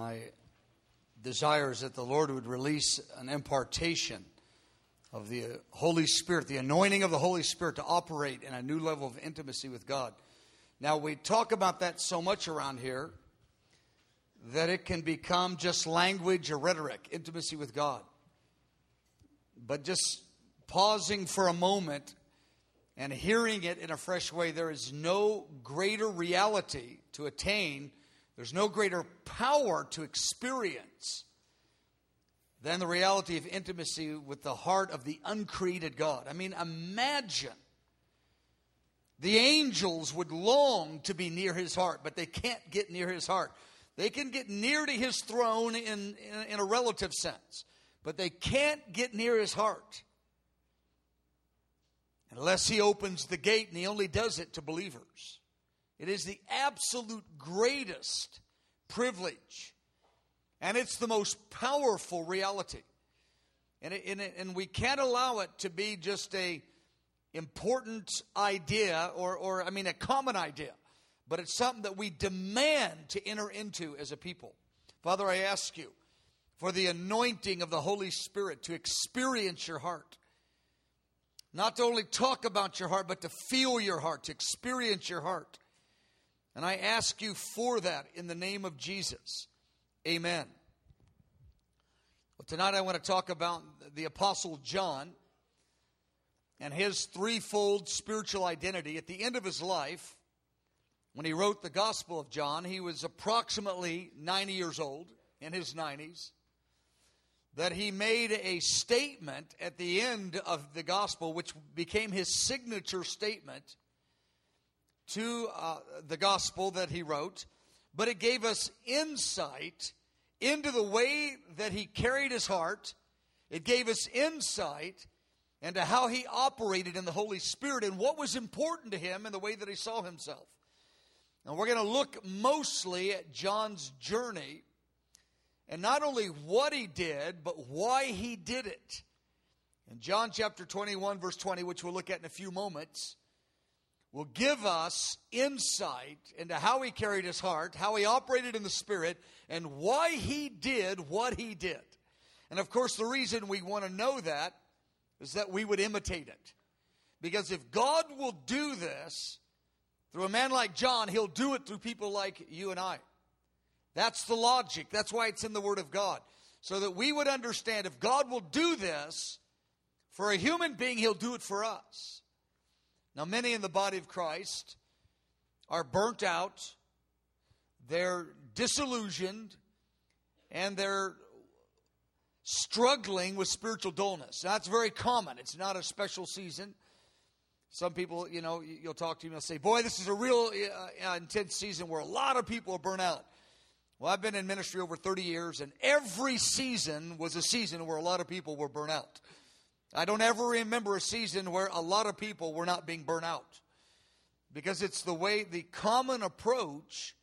My desire is that the Lord would release an impartation of the Holy Spirit, the anointing of the Holy Spirit to operate in a new level of intimacy with God. Now, we talk about that so much around here that it can become just language or rhetoric, intimacy with God. But just pausing for a moment and hearing it in a fresh way, there is no greater reality to attain, there's no greater power to experience than the reality of intimacy with the heart of the uncreated God. I mean, imagine the angels would long to be near his heart, but they can't get near his heart. They can get near to his throne in a relative sense, but they can't get near his heart unless he opens the gate, and he only does it to believers. It is the absolute greatest privilege, and it's the most powerful reality. And we can't allow it to be just a important idea or a common idea, but it's something that we demand to enter into as a people. Father, I ask you for the anointing of the Holy Spirit to experience your heart. Not to only talk about your heart, but to feel your heart, to experience your heart. And I ask you for that in the name of Jesus. Amen. Well, tonight I want to talk about the Apostle John and his threefold spiritual identity. At the end of his life, when he wrote the Gospel of John, he was approximately 90 years old, in his 90s, that he made a statement at the end of the Gospel, which became his signature statement to the Gospel that he wrote. But it gave us insight into the way that he carried his heart. It gave us insight into how he operated in the Holy Spirit and what was important to him in the way that he saw himself. Now, we're going to look mostly at John's journey, and not only what he did, but why he did it. In John chapter 21, verse 20, which we'll look at in a few moments, will give us insight into how he carried his heart, how he operated in the Spirit, and why he did what he did. And of course, the reason we want to know that is that we would imitate it. Because if God will do this through a man like John, he'll do it through people like you and I. That's the logic. That's why it's in the Word of God. So that we would understand if God will do this for a human being, he'll do it for us. Now, many in the body of Christ are burnt out, they're disillusioned, and they're struggling with spiritual dullness. Now, that's very common. It's not a special season. Some people, you'll talk to them and they'll say, boy, this is a real intense season where a lot of people are burnt out. Well, I've been in ministry over 30 years, and every season was a season where a lot of people were burnt out. I don't ever remember a season where a lot of people were not being burnt out. Because it's the common approach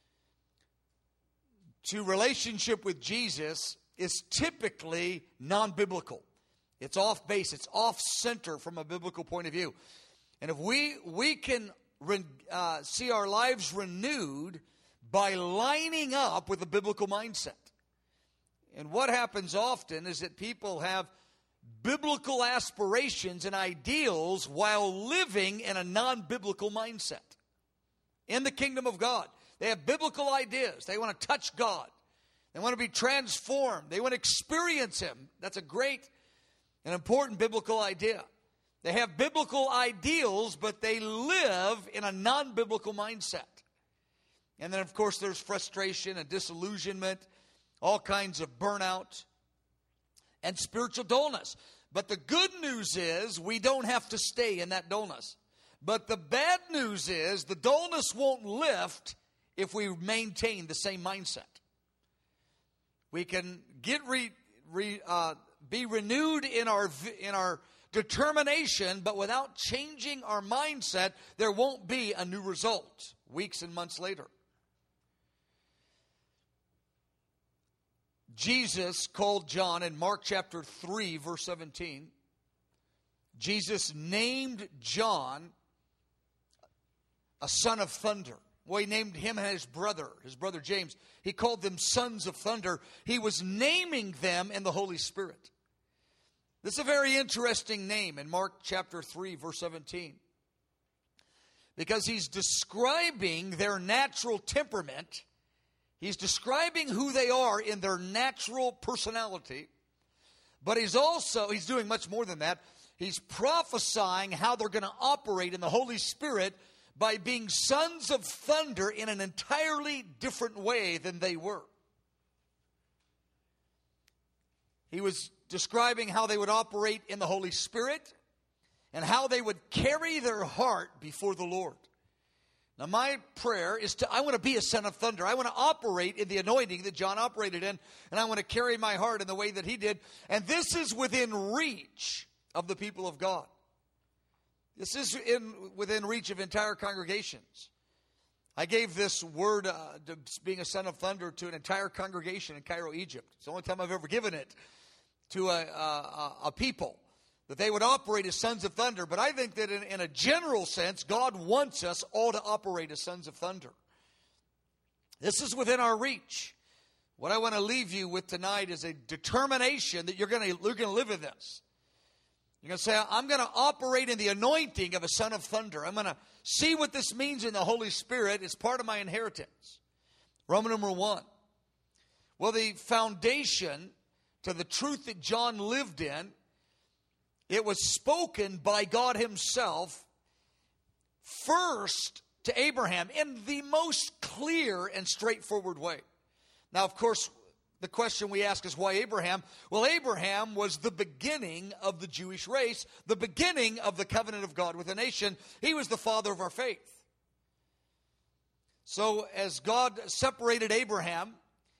to relationship with Jesus is typically non-biblical. It's off base. It's off center from a biblical point of view. And if we can see our lives renewed by lining up with a biblical mindset. And what happens often is that people have biblical aspirations and ideals while living in a non-biblical mindset. In the kingdom of God, they have biblical ideas. They want to touch God. They want to be transformed. They want to experience Him. That's a great and important biblical idea. They have biblical ideals, but they live in a non-biblical mindset. And then, of course, there's frustration and disillusionment, all kinds of burnout, and spiritual dullness. But the good news is we don't have to stay in that dullness. But the bad news is the dullness won't lift if we maintain the same mindset. We can be renewed in our determination, but without changing our mindset, there won't be a new result weeks and months later. Jesus called John in Mark chapter 3, verse 17. Jesus named John a son of thunder. Well, he named him and his brother James. He called them sons of thunder. He was naming them in the Holy Spirit. This is a very interesting name in Mark chapter 3, verse 17. Because he's describing their natural temperament. He's describing who they are in their natural personality. But he's doing much more than that. He's prophesying how they're going to operate in the Holy Spirit by being sons of thunder in an entirely different way than they were. He was describing how they would operate in the Holy Spirit and how they would carry their heart before the Lord. Now, my prayer is I want to be a son of thunder. I want to operate in the anointing that John operated in, and I want to carry my heart in the way that he did. And this is within reach of the people of God. This is within reach of entire congregations. I gave this word, to being a son of thunder, to an entire congregation in Cairo, Egypt. It's the only time I've ever given it to a people, that they would operate as sons of thunder. But I think that in a general sense, God wants us all to operate as sons of thunder. This is within our reach. What I want to leave you with tonight is a determination that you're going to live in this. You're going to say, I'm going to operate in the anointing of a son of thunder. I'm going to see what this means in the Holy Spirit. It's part of my inheritance. Roman number 1. Well, the foundation to the truth that John lived in, it was spoken by God himself first to Abraham in the most clear and straightforward way. Now, of course, the question we ask is, why Abraham? Well, Abraham was the beginning of the Jewish race, the beginning of the covenant of God with a nation. He was the father of our faith. So as God separated Abraham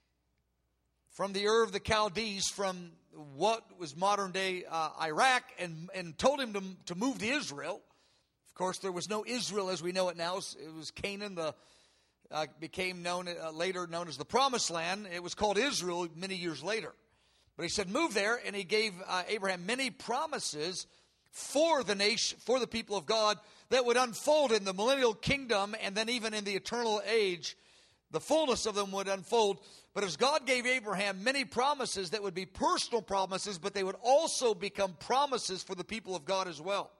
from the Ur of the Chaldees, from what was modern-day Iraq, and told him to move to Israel. Of course, there was no Israel as we know it now. It was Canaan, became later known as the Promised Land. It was called Israel many years later. But he said, move there, and he gave Abraham many promises for the nation, for the people of God, that would unfold in the millennial kingdom, and then even in the eternal age, the fullness of them would unfold. But as God gave Abraham many promises that would be personal promises, but they would also become promises for the people of God as well.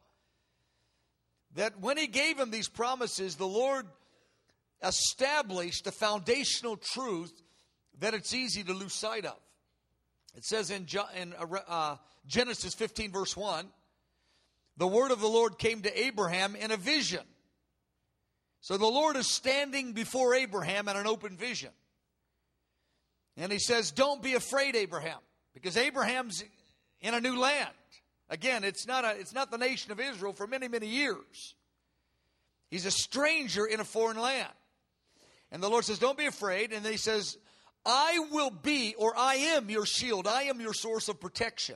That when he gave him these promises, the Lord established a foundational truth that it's easy to lose sight of. It says in Genesis 15, verse 1, the word of the Lord came to Abraham in a vision. So the Lord is standing before Abraham in an open vision. And he says, don't be afraid, Abraham, because Abraham's in a new land. Again, it's not the nation of Israel for many, many years. He's a stranger in a foreign land. And the Lord says, don't be afraid. And then he says, I will be, or I am your shield. I am your source of protection.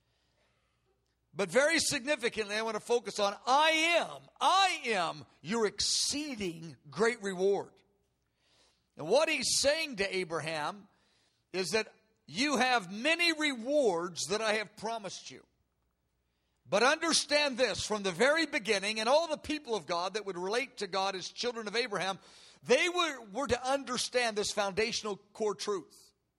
But very significantly, I want to focus on, I am your exceeding great reward. And what he's saying to Abraham is that you have many rewards that I have promised you. But understand this, from the very beginning, and all the people of God that would relate to God as children of Abraham, they were to understand this foundational core truth.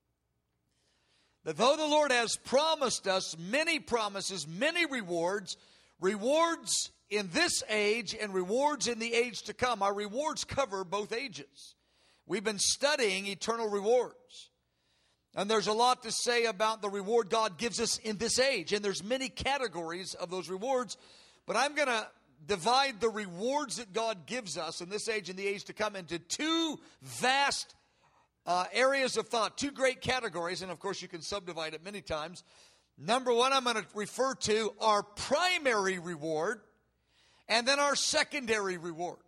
That though the Lord has promised us many promises, many rewards, rewards in this age and rewards in the age to come, our rewards cover both ages. We've been studying eternal rewards. And there's a lot to say about the reward God gives us in this age. And there's many categories of those rewards. But I'm going to divide the rewards that God gives us in this age and the age to come into two vast areas of thought, two great categories. And of course, you can subdivide it many times. Number one, I'm going to refer to our primary reward and then our secondary rewards.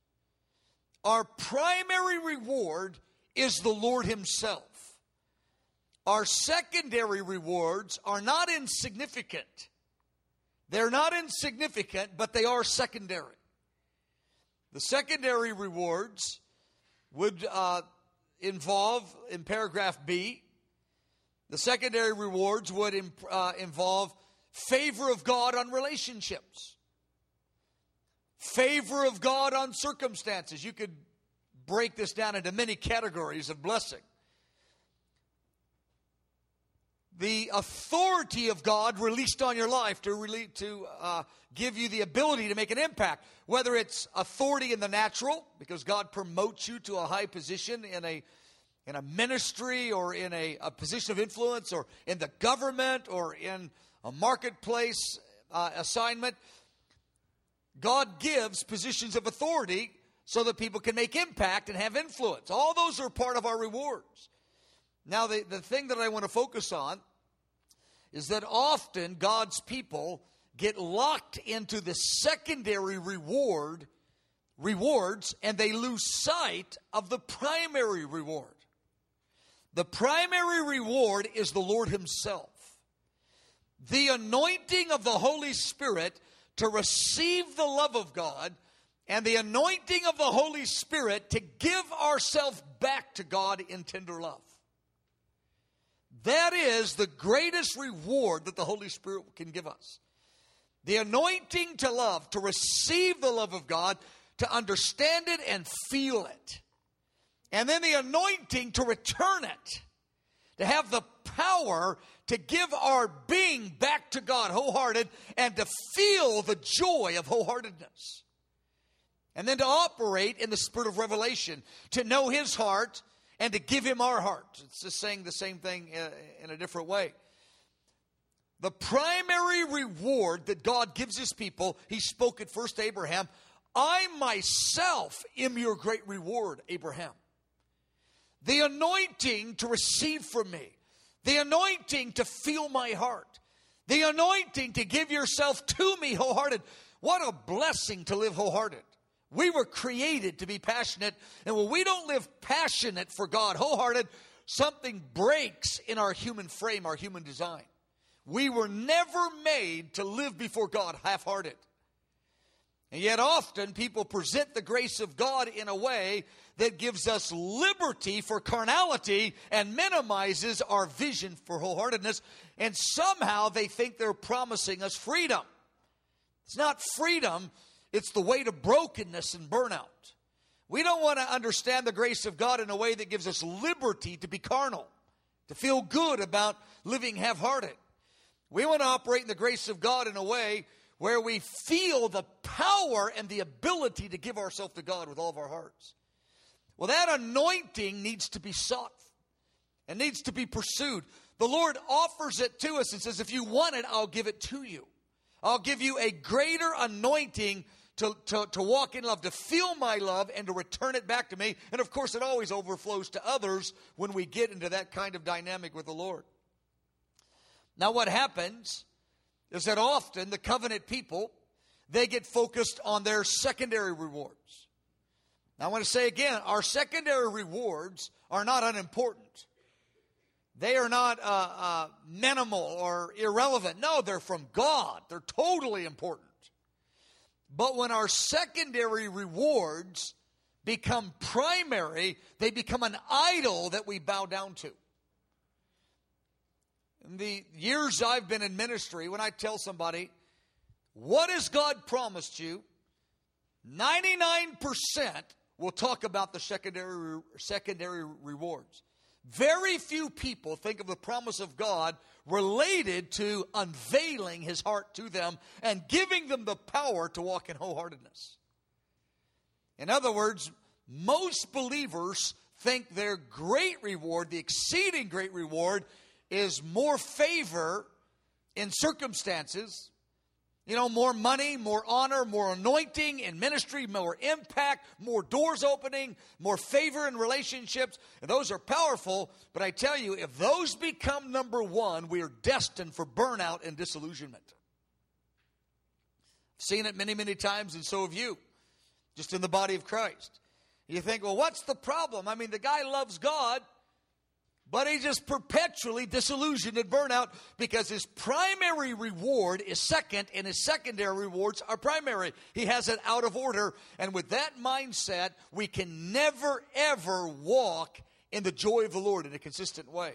Our primary reward is the Lord himself. Our secondary rewards are not insignificant. They're not insignificant, but they are secondary. The secondary rewards would involve, in paragraph B, the secondary rewards would involve favor of God on relationships, favor of God on circumstances. You could break this down into many categories of blessing. The authority of God released on your life to give you the ability to make an impact, whether it's authority in the natural, because God promotes you to a high position in a ministry or in a position of influence or in the government or in a marketplace assignment. God gives positions of authority so that people can make impact and have influence. All those are part of our rewards. Now, the thing that I want to focus on is that often God's people get locked into the secondary rewards, and they lose sight of the primary reward. The primary reward is the Lord Himself. The anointing of the Holy Spirit to receive the love of God, and the anointing of the Holy Spirit to give ourselves back to God in tender love. That is the greatest reward that the Holy Spirit can give us. The anointing to love, to receive the love of God, to understand it and feel it. And then the anointing to return it, to have the power to give our being back to God wholehearted and to feel the joy of wholeheartedness. And then to operate in the spirit of revelation, to know His heart and to give Him our heart. It's just saying the same thing in a different way. The primary reward that God gives His people, He spoke at first to Abraham, I myself am your great reward, Abraham. The anointing to receive from me. The anointing to feel my heart. The anointing to give yourself to me wholehearted. What a blessing to live wholehearted. We were created to be passionate. And when we don't live passionate for God, wholehearted, something breaks in our human frame, our human design. We were never made to live before God half-hearted. And yet often people present the grace of God in a way that gives us liberty for carnality and minimizes our vision for wholeheartedness. And somehow they think they're promising us freedom. It's not freedom. It's the way to brokenness and burnout. We don't want to understand the grace of God in a way that gives us liberty to be carnal, to feel good about living half-hearted. We want to operate in the grace of God in a way where we feel the power and the ability to give ourselves to God with all of our hearts. Well, that anointing needs to be sought and needs to be pursued. The Lord offers it to us and says, if you want it, I'll give it to you. I'll give you a greater anointing to walk in love, to feel my love, and to return it back to me. And of course, it always overflows to others when we get into that kind of dynamic with the Lord. Now, what happens is that often the covenant people, they get focused on their secondary rewards. Now, I want to say again, our secondary rewards are not unimportant. They are not minimal or irrelevant. No, they're from God. They're totally important. But when our secondary rewards become primary, they become an idol that we bow down to. In the years I've been in ministry, when I tell somebody, what has God promised you? 99% will talk about the secondary rewards. Very few people think of the promise of God related to unveiling His heart to them and giving them the power to walk in wholeheartedness. In other words, most believers think their great reward, the exceeding great reward, is more favor in circumstances, more money, more honor, more anointing in ministry, more impact, more doors opening, more favor in relationships. And those are powerful, but I tell you, if those become number one, we are destined for burnout and disillusionment. I've seen it many, many times, and so have you, just in the body of Christ. You think, well, what's the problem? I mean, the guy loves God, but he's just perpetually disillusioned and burnout because his primary reward is second and his secondary rewards are primary. He has it out of order. And with that mindset, we can never, ever walk in the joy of the Lord in a consistent way.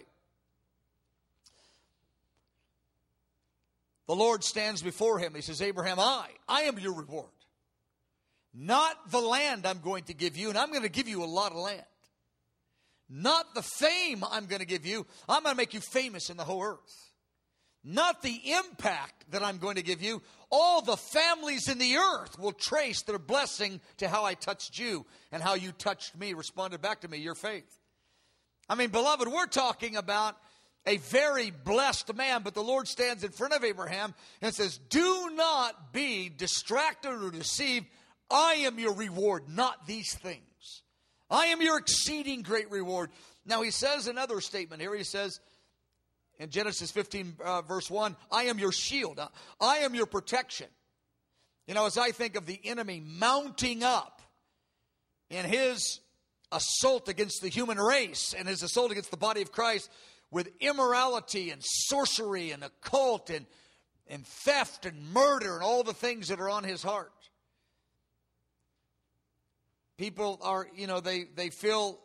The Lord stands before him. He says, Abraham, I am your reward. Not the land I'm going to give you, and I'm going to give you a lot of land. Not the fame I'm going to give you. I'm going to make you famous in the whole earth. Not the impact that I'm going to give you. All the families in the earth will trace their blessing to how I touched you and how you touched me, responded back to me, your faith. I mean, beloved, we're talking about a very blessed man, but the Lord stands in front of Abraham and says, do not be distracted or deceived. I am your reward, not these things. I am your exceeding great reward. Now, he says another statement here. He says in Genesis 15, verse 1, I am your shield. I am your protection. You know, as I think of the enemy mounting up in his assault against the human race and his assault against the body of Christ with immorality and sorcery and occult and theft and murder and all the things that are on his heart. People are, they feel,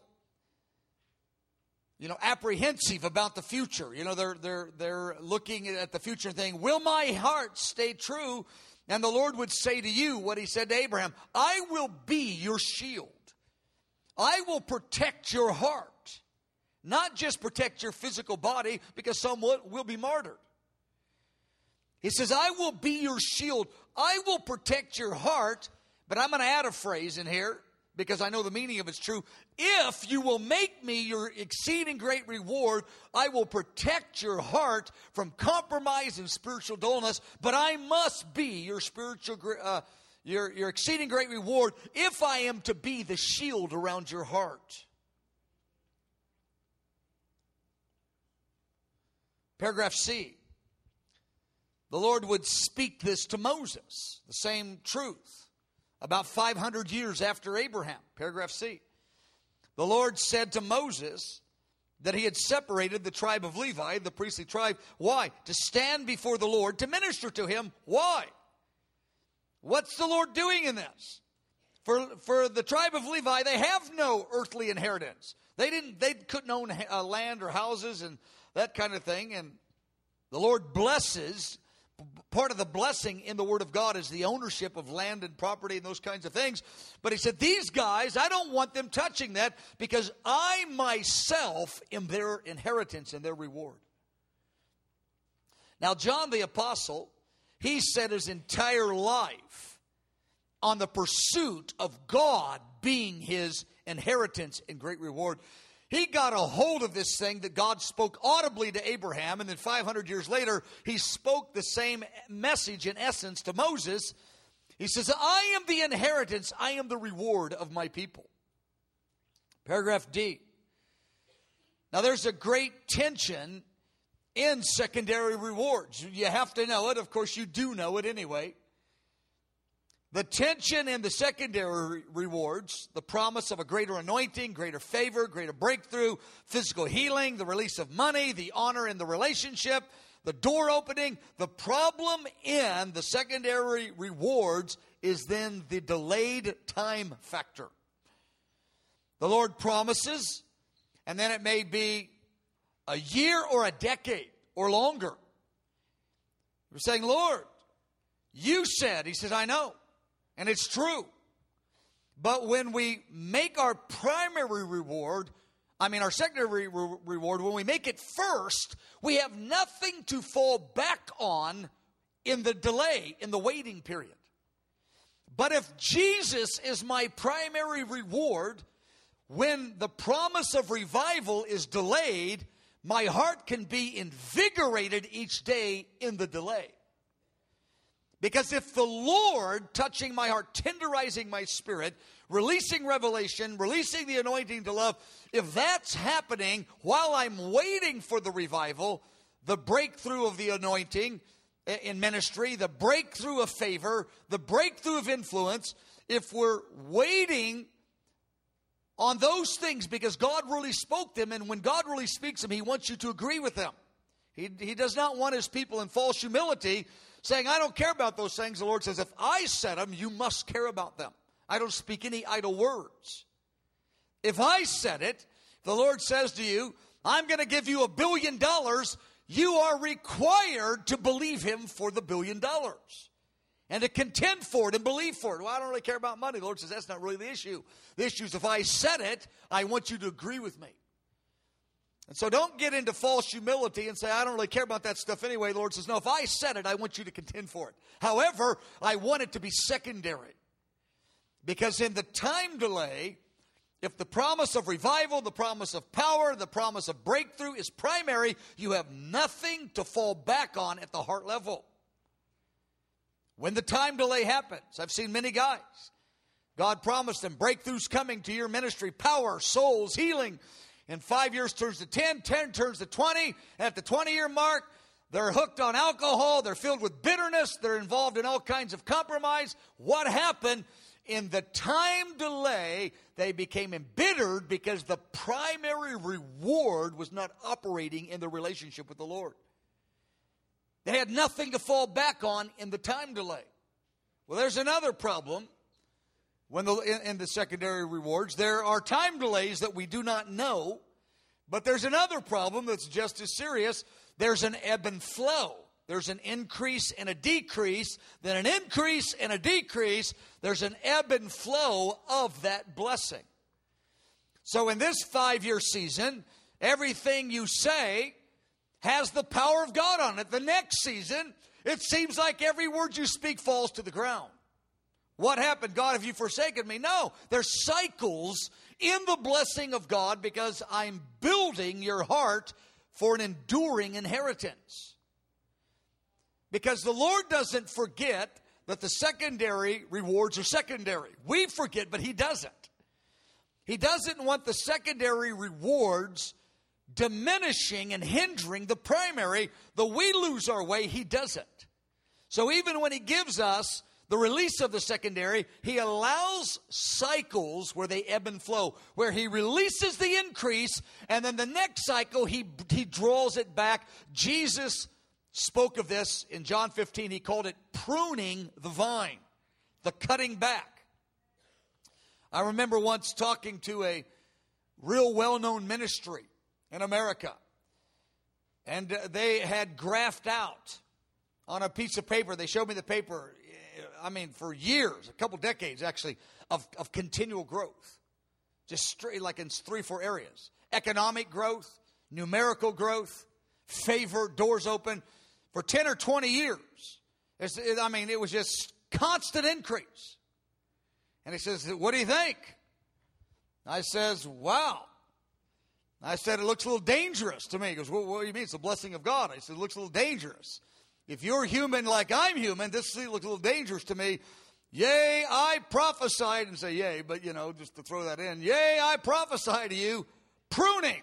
apprehensive about the future. They're looking at the future and thinking, will my heart stay true? And the Lord would say to you what he said to Abraham, I will be your shield. I will protect your heart. Not just protect your physical body, because some will be martyred. He says, I will be your shield. I will protect your heart. But I'm going to add a phrase in here, because I know the meaning of it's true. If you will make me your exceeding great reward, I will protect your heart from compromise and spiritual dullness. But I must be your your exceeding great reward if I am to be the shield around your heart. Paragraph C. The Lord would speak this to Moses, the same truth. About 500 years after Abraham, paragraph C. The Lord said to Moses that he had separated the tribe of Levi, the priestly tribe. Why? To stand before the Lord, to minister to him. Why? What's the Lord doing in this? For the tribe of Levi, they have no earthly inheritance. They couldn't own land or houses and that kind of thing. And the Lord blesses. Part of the blessing in the Word of God is the ownership of land and property and those kinds of things. But he said, these guys, I don't want them touching that, because I myself am their inheritance and their reward. Now, John the Apostle, he set his entire life on the pursuit of God being his inheritance and great reward. He got a hold of this thing that God spoke audibly to Abraham, and then 500 years later, he spoke the same message in essence to Moses. He says, I am the inheritance, I am the reward of my people. Paragraph D. Now, there's a great tension in secondary rewards. You have to know it. Of course, you do know it anyway. The tension in the secondary rewards, the promise of a greater anointing, greater favor, greater breakthrough, physical healing, the release of money, the honor in the relationship, the door opening. The problem in the secondary rewards is then the delayed time factor. The Lord promises, and then it may be a year or a decade or longer. We're saying, Lord, you said. He says, I know. And it's true. But when we make our primary reward, our secondary reward, when we make it first, we have nothing to fall back on in the delay, in the waiting period. But if Jesus is my primary reward, when the promise of revival is delayed, my heart can be invigorated each day in the delay. Because if the Lord, touching my heart, tenderizing my spirit, releasing revelation, releasing the anointing to love, if that's happening while I'm waiting for the revival, the breakthrough of the anointing in ministry, the breakthrough of favor, the breakthrough of influence, if we're waiting on those things because God really spoke them, and when God really speaks them, He wants you to agree with them. He does not want His people in false humility saying, I don't care about those things. The Lord says, if I said them, you must care about them. I don't speak any idle words. If I said it, the Lord says to you, I'm going to give you $1 billion, you are required to believe Him for the $1 billion. and to contend for it and believe for it. Well, I don't really care about money. The Lord says that's not really the issue. The issue is if I said it, I want you to agree with me. And so don't get into false humility and say, I don't really care about that stuff anyway. The Lord says, no, if I said it, I want you to contend for it. However, I want it to be secondary. Because in the time delay, if the promise of revival, the promise of power, the promise of breakthrough is primary, you have nothing to fall back on at the heart level. When the time delay happens, I've seen many guys. God promised them breakthroughs coming to your ministry, power, souls, healing. In 5 years turns to 10, 10 turns to 20. At the 20-year mark, they're hooked on alcohol. They're filled with bitterness. They're involved in all kinds of compromise. What happened? In the time delay, they became embittered because the primary reward was not operating in the relationship with the Lord. They had nothing to fall back on in the time delay. Well, there's another problem. In the secondary rewards, there are time delays that we do not know, but there's another problem that's just as serious. There's an ebb and flow. There's an increase and a decrease, then an increase and a decrease. There's an ebb and flow of that blessing. So in this 5-year season, everything you say has the power of God on it. The next season, it seems like every word you speak falls to the ground. What happened? God, have you forsaken me? No, there's cycles in the blessing of God because I'm building your heart for an enduring inheritance. Because the Lord doesn't forget that the secondary rewards are secondary. We forget, but He doesn't. He doesn't want the secondary rewards diminishing and hindering the primary. Though we lose our way, He doesn't. So even when He gives us the release of the secondary, He allows cycles where they ebb and flow, where He releases the increase, and then the next cycle, He draws it back. Jesus spoke of this in John 15. He called it pruning the vine, the cutting back. I remember once talking to a real well-known ministry in America, and they had graphed out on a piece of paper. They showed me the paper. I mean, for years, a couple decades actually, of continual growth. Just straight, like in 3-4 areas. Economic growth, numerical growth, favor, doors open. For 10 or 20 years. It was just constant increase. And he says, what do you think? I says, wow. I said, it looks a little dangerous to me. He goes, well, what do you mean? It's the blessing of God. I said, it looks a little dangerous. If you're human like I'm human, this looks a little dangerous to me. Yea, I prophesied, and say yea, but just to throw that in. Yea, I prophesy to you, pruning,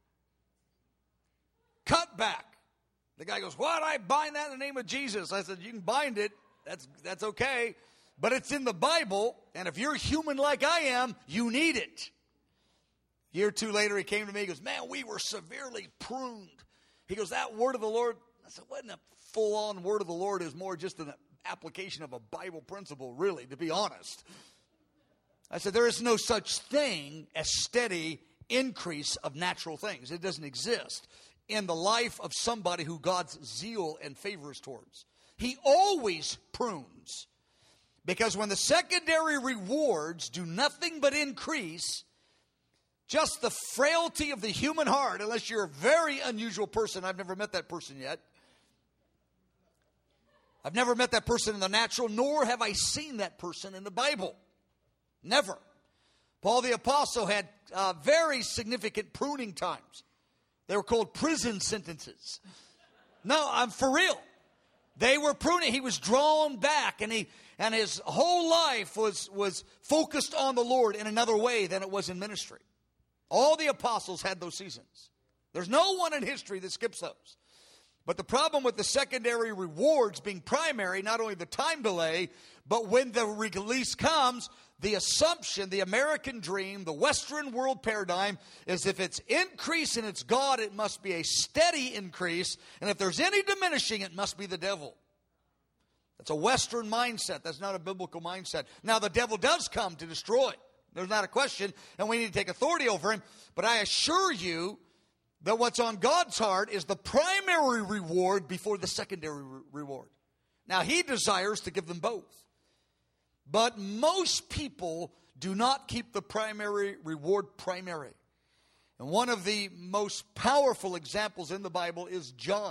cut back. The guy goes, what? I bind that in the name of Jesus. I said, you can bind it. That's okay. But it's in the Bible, and if you're human like I am, you need it. A year or two later, he came to me. He goes, man, we were severely pruned. He goes, that word of the Lord. I said, wasn't a full-on word of the Lord. Is more just an application of a Bible principle, really, to be honest. I said, there is no such thing as steady increase of natural things. It doesn't exist in the life of somebody who God's zeal and favor is towards. He always prunes. Because when the secondary rewards do nothing but increase, just the frailty of the human heart, unless you're a very unusual person, I've never met that person yet. I've never met that person in the natural, nor have I seen that person in the Bible. Never. Paul the Apostle had very significant pruning times. They were called prison sentences. No, I'm for real. They were pruning. He was drawn back, and his whole life was focused on the Lord in another way than it was in ministry. All the apostles had those seasons. There's no one in history that skips those. But the problem with the secondary rewards being primary, not only the time delay, but when the release comes, the assumption, the American dream, the Western world paradigm is if it's increase and it's God, it must be a steady increase. And if there's any diminishing, it must be the devil. That's a Western mindset. That's not a biblical mindset. Now, the devil does come to destroy. There's not a question, and we need to take authority over him. But I assure you that what's on God's heart is the primary reward before the secondary reward. Now, He desires to give them both. But most people do not keep the primary reward primary. And one of the most powerful examples in the Bible is John,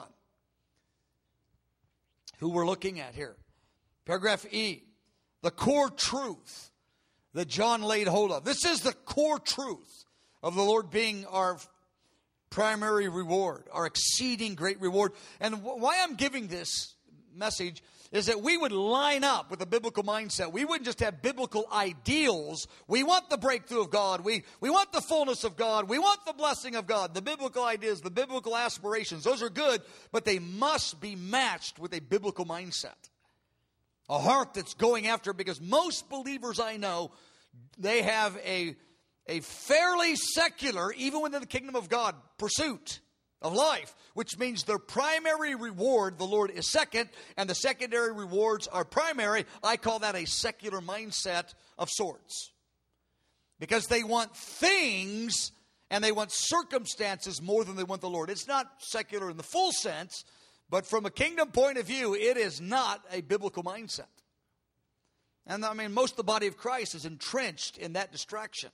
who we're looking at here. Paragraph E, the core truth that John laid hold of. This is the core truth of the Lord being our primary reward, our exceeding great reward. And why I'm giving this message is that we would line up with a biblical mindset. We wouldn't just have biblical ideals. We want the breakthrough of God. We want the fullness of God. We want the blessing of God. The biblical ideas, the biblical aspirations, those are good, but they must be matched with a biblical mindset. A heart that's going after it, because most believers I know, they have a fairly secular, even within the kingdom of God, pursuit of life, which means their primary reward, the Lord, is second, and the secondary rewards are primary. I call that a secular mindset of sorts. Because they want things and they want circumstances more than they want the Lord. It's not secular in the full sense, but from a kingdom point of view, it is not a biblical mindset. And I mean, most of the body of Christ is entrenched in that distraction.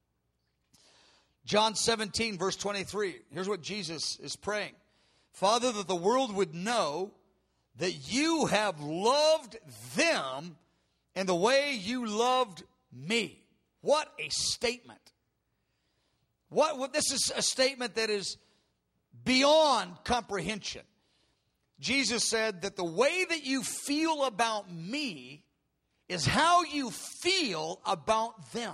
John 17, verse 23. Here's what Jesus is praying. Father, that the world would know that you have loved them in the way you loved me. What a statement. This is a statement that is beyond comprehension. Jesus said that the way that you feel about me is how you feel about them.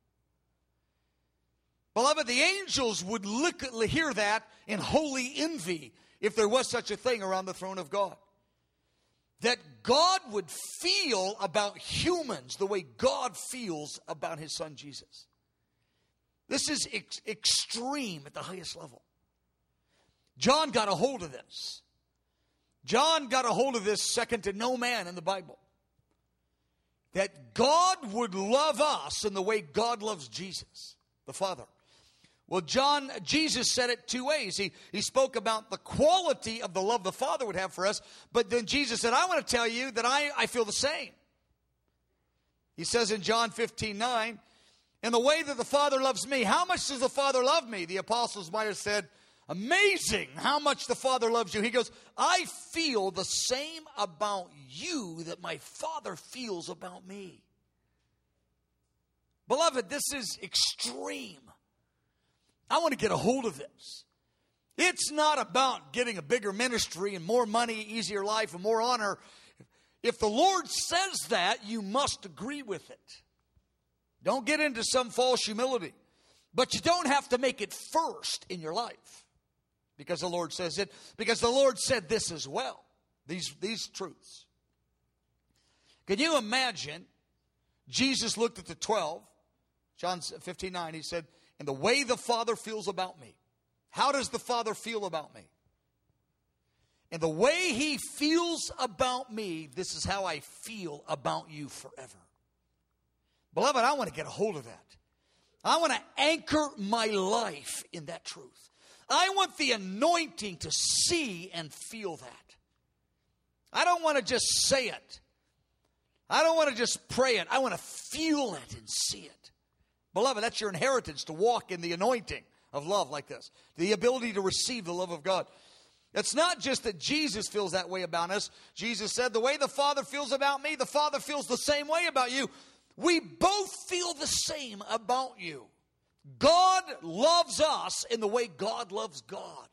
Beloved, the angels would hear that in holy envy if there was such a thing around the throne of God. That God would feel about humans the way God feels about His Son Jesus. This is extreme at the highest level. John got a hold of this. John got a hold of this second to no man in the Bible. That God would love us in the way God loves Jesus, the Father. Well, Jesus said it two ways. He spoke about the quality of the love the Father would have for us, but then Jesus said, I want to tell you that I feel the same. He says in John 15:9, in the way that the Father loves me, how much does the Father love me? The apostles might have said, amazing how much the Father loves you. He goes, I feel the same about you that my Father feels about me. Beloved, this is extreme. I want to get a hold of this. It's not about getting a bigger ministry and more money, easier life, and more honor. If the Lord says that, you must agree with it. Don't get into some false humility. But you don't have to make it first in your life. Because the Lord says it. Because the Lord said this as well. These truths. Can you imagine? Jesus looked at the 12. John 15:9, He said, and the way the Father feels about me. How does the Father feel about me? And the way He feels about me, this is how I feel about you forever. Beloved, I want to get a hold of that. I want to anchor my life in that truth. I want the anointing to see and feel that. I don't want to just say it. I don't want to just pray it. I want to feel it and see it. Beloved, that's your inheritance, to walk in the anointing of love like this. The ability to receive the love of God. It's not just that Jesus feels that way about us. Jesus said, the way the Father feels about me, the Father feels the same way about you. We both feel the same about you. God loves us in the way God loves God.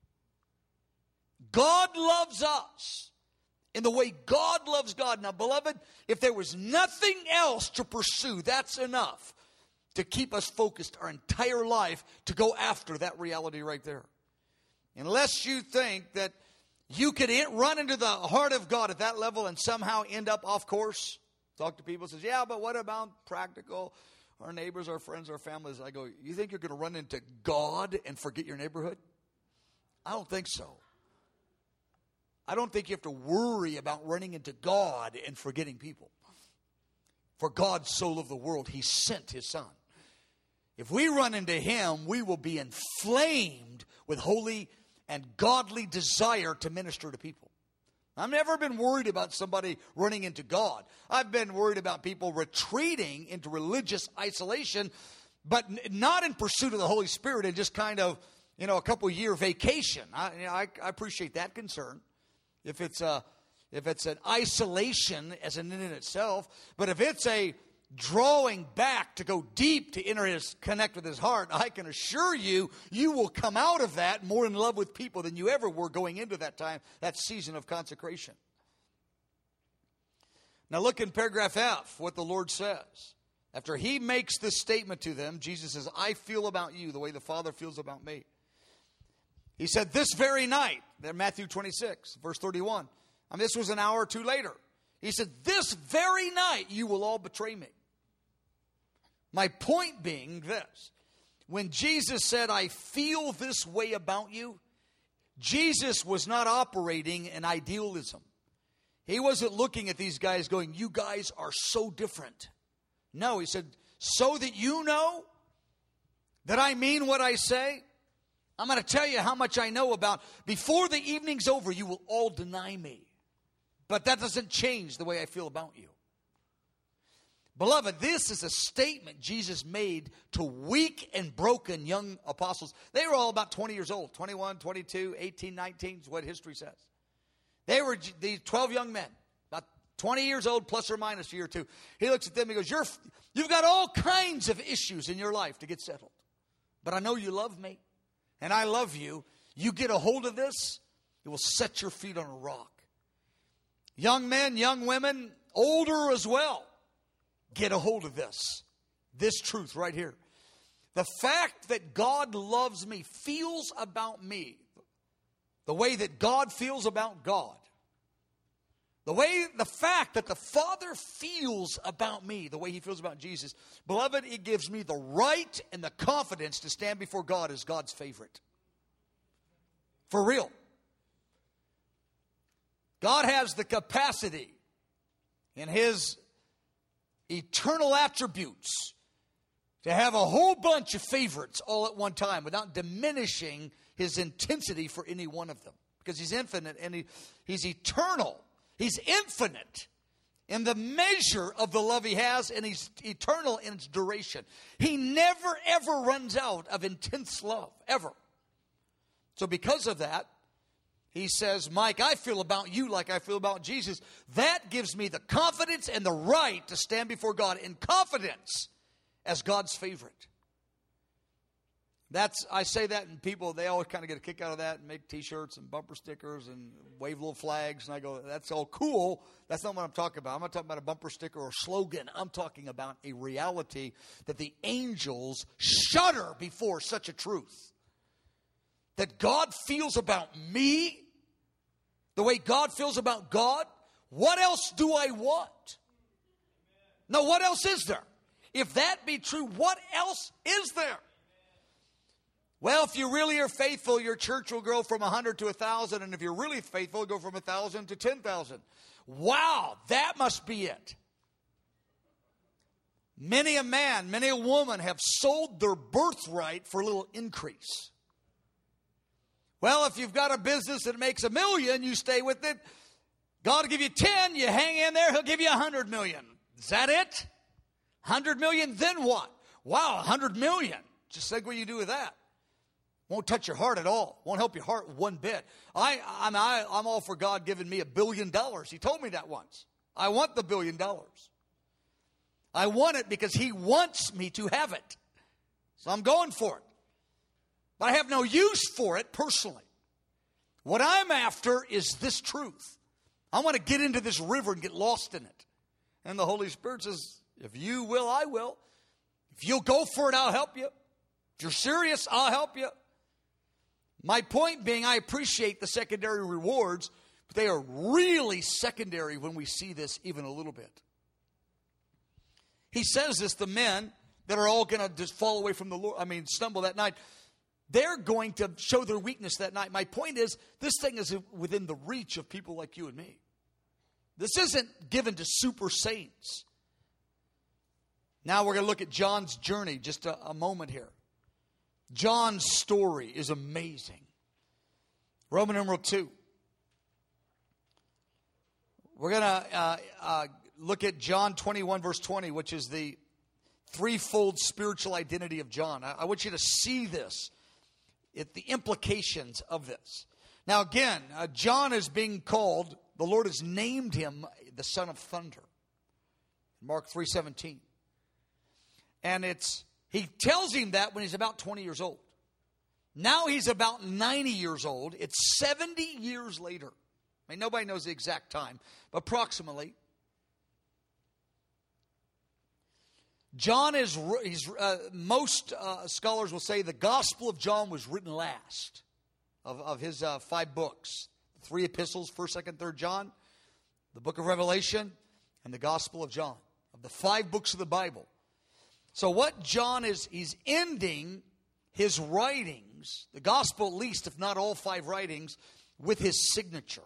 God loves us in the way God loves God. Now, beloved, if there was nothing else to pursue, that's enough to keep us focused our entire life to go after that reality right there. Unless you think that you could run into the heart of God at that level and somehow end up off course. Talk to people, says, yeah, but what about practical, our neighbors, our friends, our families? I go, you think you're going to run into God and forget your neighborhood? I don't think so. I don't think you have to worry about running into God and forgetting people. For God so loved the world, He sent His Son. If we run into Him, we will be inflamed with holy and godly desire to minister to people. I've never been worried about somebody running into God. I've been worried about people retreating into religious isolation, but not in pursuit of the Holy Spirit and just kind of, a couple-year vacation. I appreciate that concern. If it's an isolation as an in itself, but if it's a drawing back to go deep to connect with his heart, I can assure you, you will come out of that more in love with people than you ever were going into that time, that season of consecration. Now look in paragraph F, what the Lord says. After he makes this statement to them, Jesus says, I feel about you the way the Father feels about me. He said, this very night, there Matthew 26, verse 31. This was an hour or two later. He said, this very night you will all betray me. My point being this. When Jesus said, I feel this way about you, Jesus was not operating in idealism. He wasn't looking at these guys going, you guys are so different. No, he said, so that you know that I mean what I say, I'm going to tell you how much I know about. Before the evening's over, you will all deny me. But that doesn't change the way I feel about you. Beloved, this is a statement Jesus made to weak and broken young apostles. They were all about 20 years old, 21, 22, 18, 19 is what history says. They were these 12 young men, about 20 years old, plus or minus a year or two. He looks at them and he goes, you've got all kinds of issues in your life to get settled. But I know you love me, and I love you. You get a hold of this, it will set your feet on a rock. Young men, young women, older as well, get a hold of this truth right here. The fact that God loves me, feels about me, the way that God feels about God. The fact that the Father feels about me, the way he feels about Jesus. Beloved, it gives me the right and the confidence to stand before God as God's favorite. For real. God has the capacity in his eternal attributes to have a whole bunch of favorites all at one time without diminishing his intensity for any one of them. Because he's infinite and he's eternal. He's infinite in the measure of the love he has, and he's eternal in its duration. He never, ever runs out of intense love, ever. So because of that, he says, Mike, I feel about you like I feel about Jesus. That gives me the confidence and the right to stand before God in confidence as God's favorite. I say that, and people, they always kind of get a kick out of that and make T-shirts and bumper stickers and wave little flags. And I go, that's all cool. That's not what I'm talking about. I'm not talking about a bumper sticker or a slogan. I'm talking about a reality that the angels shudder before such a truth. That God feels about me the way God feels about God. What else do I want? No, what else is there? If that be true, what else is there? Well, if you really are faithful, your church will grow from 100 to 1,000. And if you're really faithful, it'll go from 1,000 to 10,000. Wow, that must be it. Many a man, many a woman have sold their birthright for a little increase. Well, if you've got a business that makes $1 million, you stay with it. God will give you 10, you hang in there, he'll give you 100 million. Is that it? 100 million, then what? Wow, 100 million. Just think what you do with that. Won't touch your heart at all. Won't help your heart one bit. I'm all for God giving me $1 billion. He told me that once. I want the $1 billion. I want it because he wants me to have it. So I'm going for it. But I have no use for it personally. What I'm after is this truth. I want to get into this river and get lost in it. And the Holy Spirit says, if you will, I will. If you'll go for it, I'll help you. If you're serious, I'll help you. My point being, I appreciate the secondary rewards, but they are really secondary when we see this even a little bit. He says this, the men that are all going to just fall away from the Lord, stumble that night, they're going to show their weakness that night. My point is, this thing is within the reach of people like you and me. This isn't given to super saints. Now we're going to look at John's journey, just a moment here. John's story is amazing. Roman numeral 2. We're going to look at John 21, verse 20, which is the threefold spiritual identity of John. I want you to see this, the implications of this. Now, again, John is being called, the Lord has named him the Son of Thunder. Mark 3:17. And he tells him that when he's about 20 years old. Now he's about 90 years old. It's 70 years later. I mean, nobody knows the exact time, but approximately. John is, most scholars will say the Gospel of John was written last of his 5 books. The 3 epistles, 1st, 2nd, 3rd John, the book of Revelation, and the Gospel of John. Of the 5 books of the Bible. So what John is, he's ending his writings, the Gospel at least, if not all 5 writings, with his signature.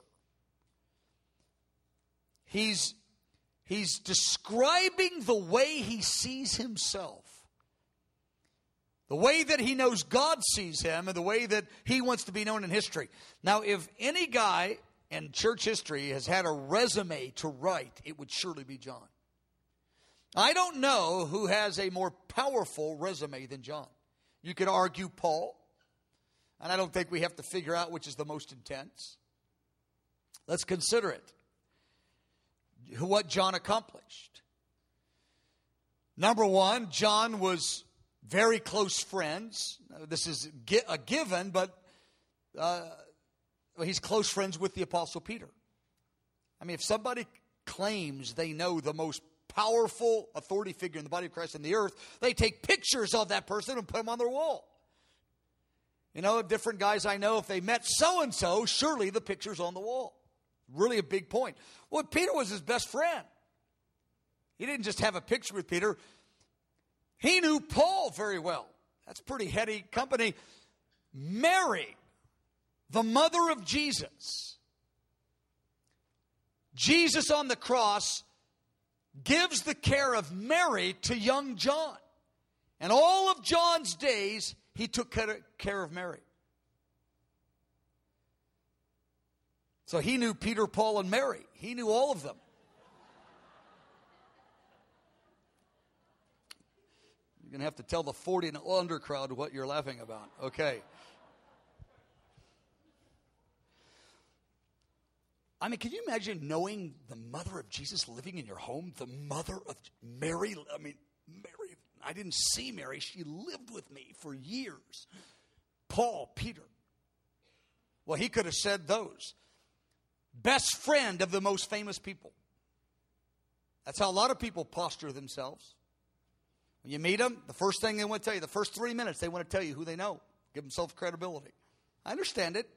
He's describing the way he sees himself. The way that he knows God sees him and the way that he wants to be known in history. Now, if any guy in church history has had a resume to write, it would surely be John. I don't know who has a more powerful resume than John. You could argue Paul, and I don't think we have to figure out which is the most intense. Let's consider it. What John accomplished. Number one, John was very close friends. This is a given, but he's close friends with the Apostle Peter. I mean, if somebody claims they know the most powerful authority figure in the body of Christ in the earth, they take pictures of that person and put them on their wall. You know, different guys I know, if they met so-and-so, surely the picture's on the wall. Really a big point. Well, Peter was his best friend. He didn't just have a picture with Peter. He knew Paul very well. That's pretty heady company. Mary, the mother of Jesus. Jesus on the cross gives the care of Mary to young John. And all of John's days, he took care of Mary. So he knew Peter, Paul, and Mary. He knew all of them. You're going to have to tell the 40 and under crowd what you're laughing about. Okay. I mean, can you imagine knowing the mother of Jesus living in your home? The mother of Mary. I mean, Mary. I didn't see Mary. She lived with me for years. Paul, Peter. Well, he could have said those. Best friend of the most famous people. That's how a lot of people posture themselves. When you meet them, the first thing they want to tell you, the first 3 minutes, they want to tell you who they know. Give themselves credibility. I understand it.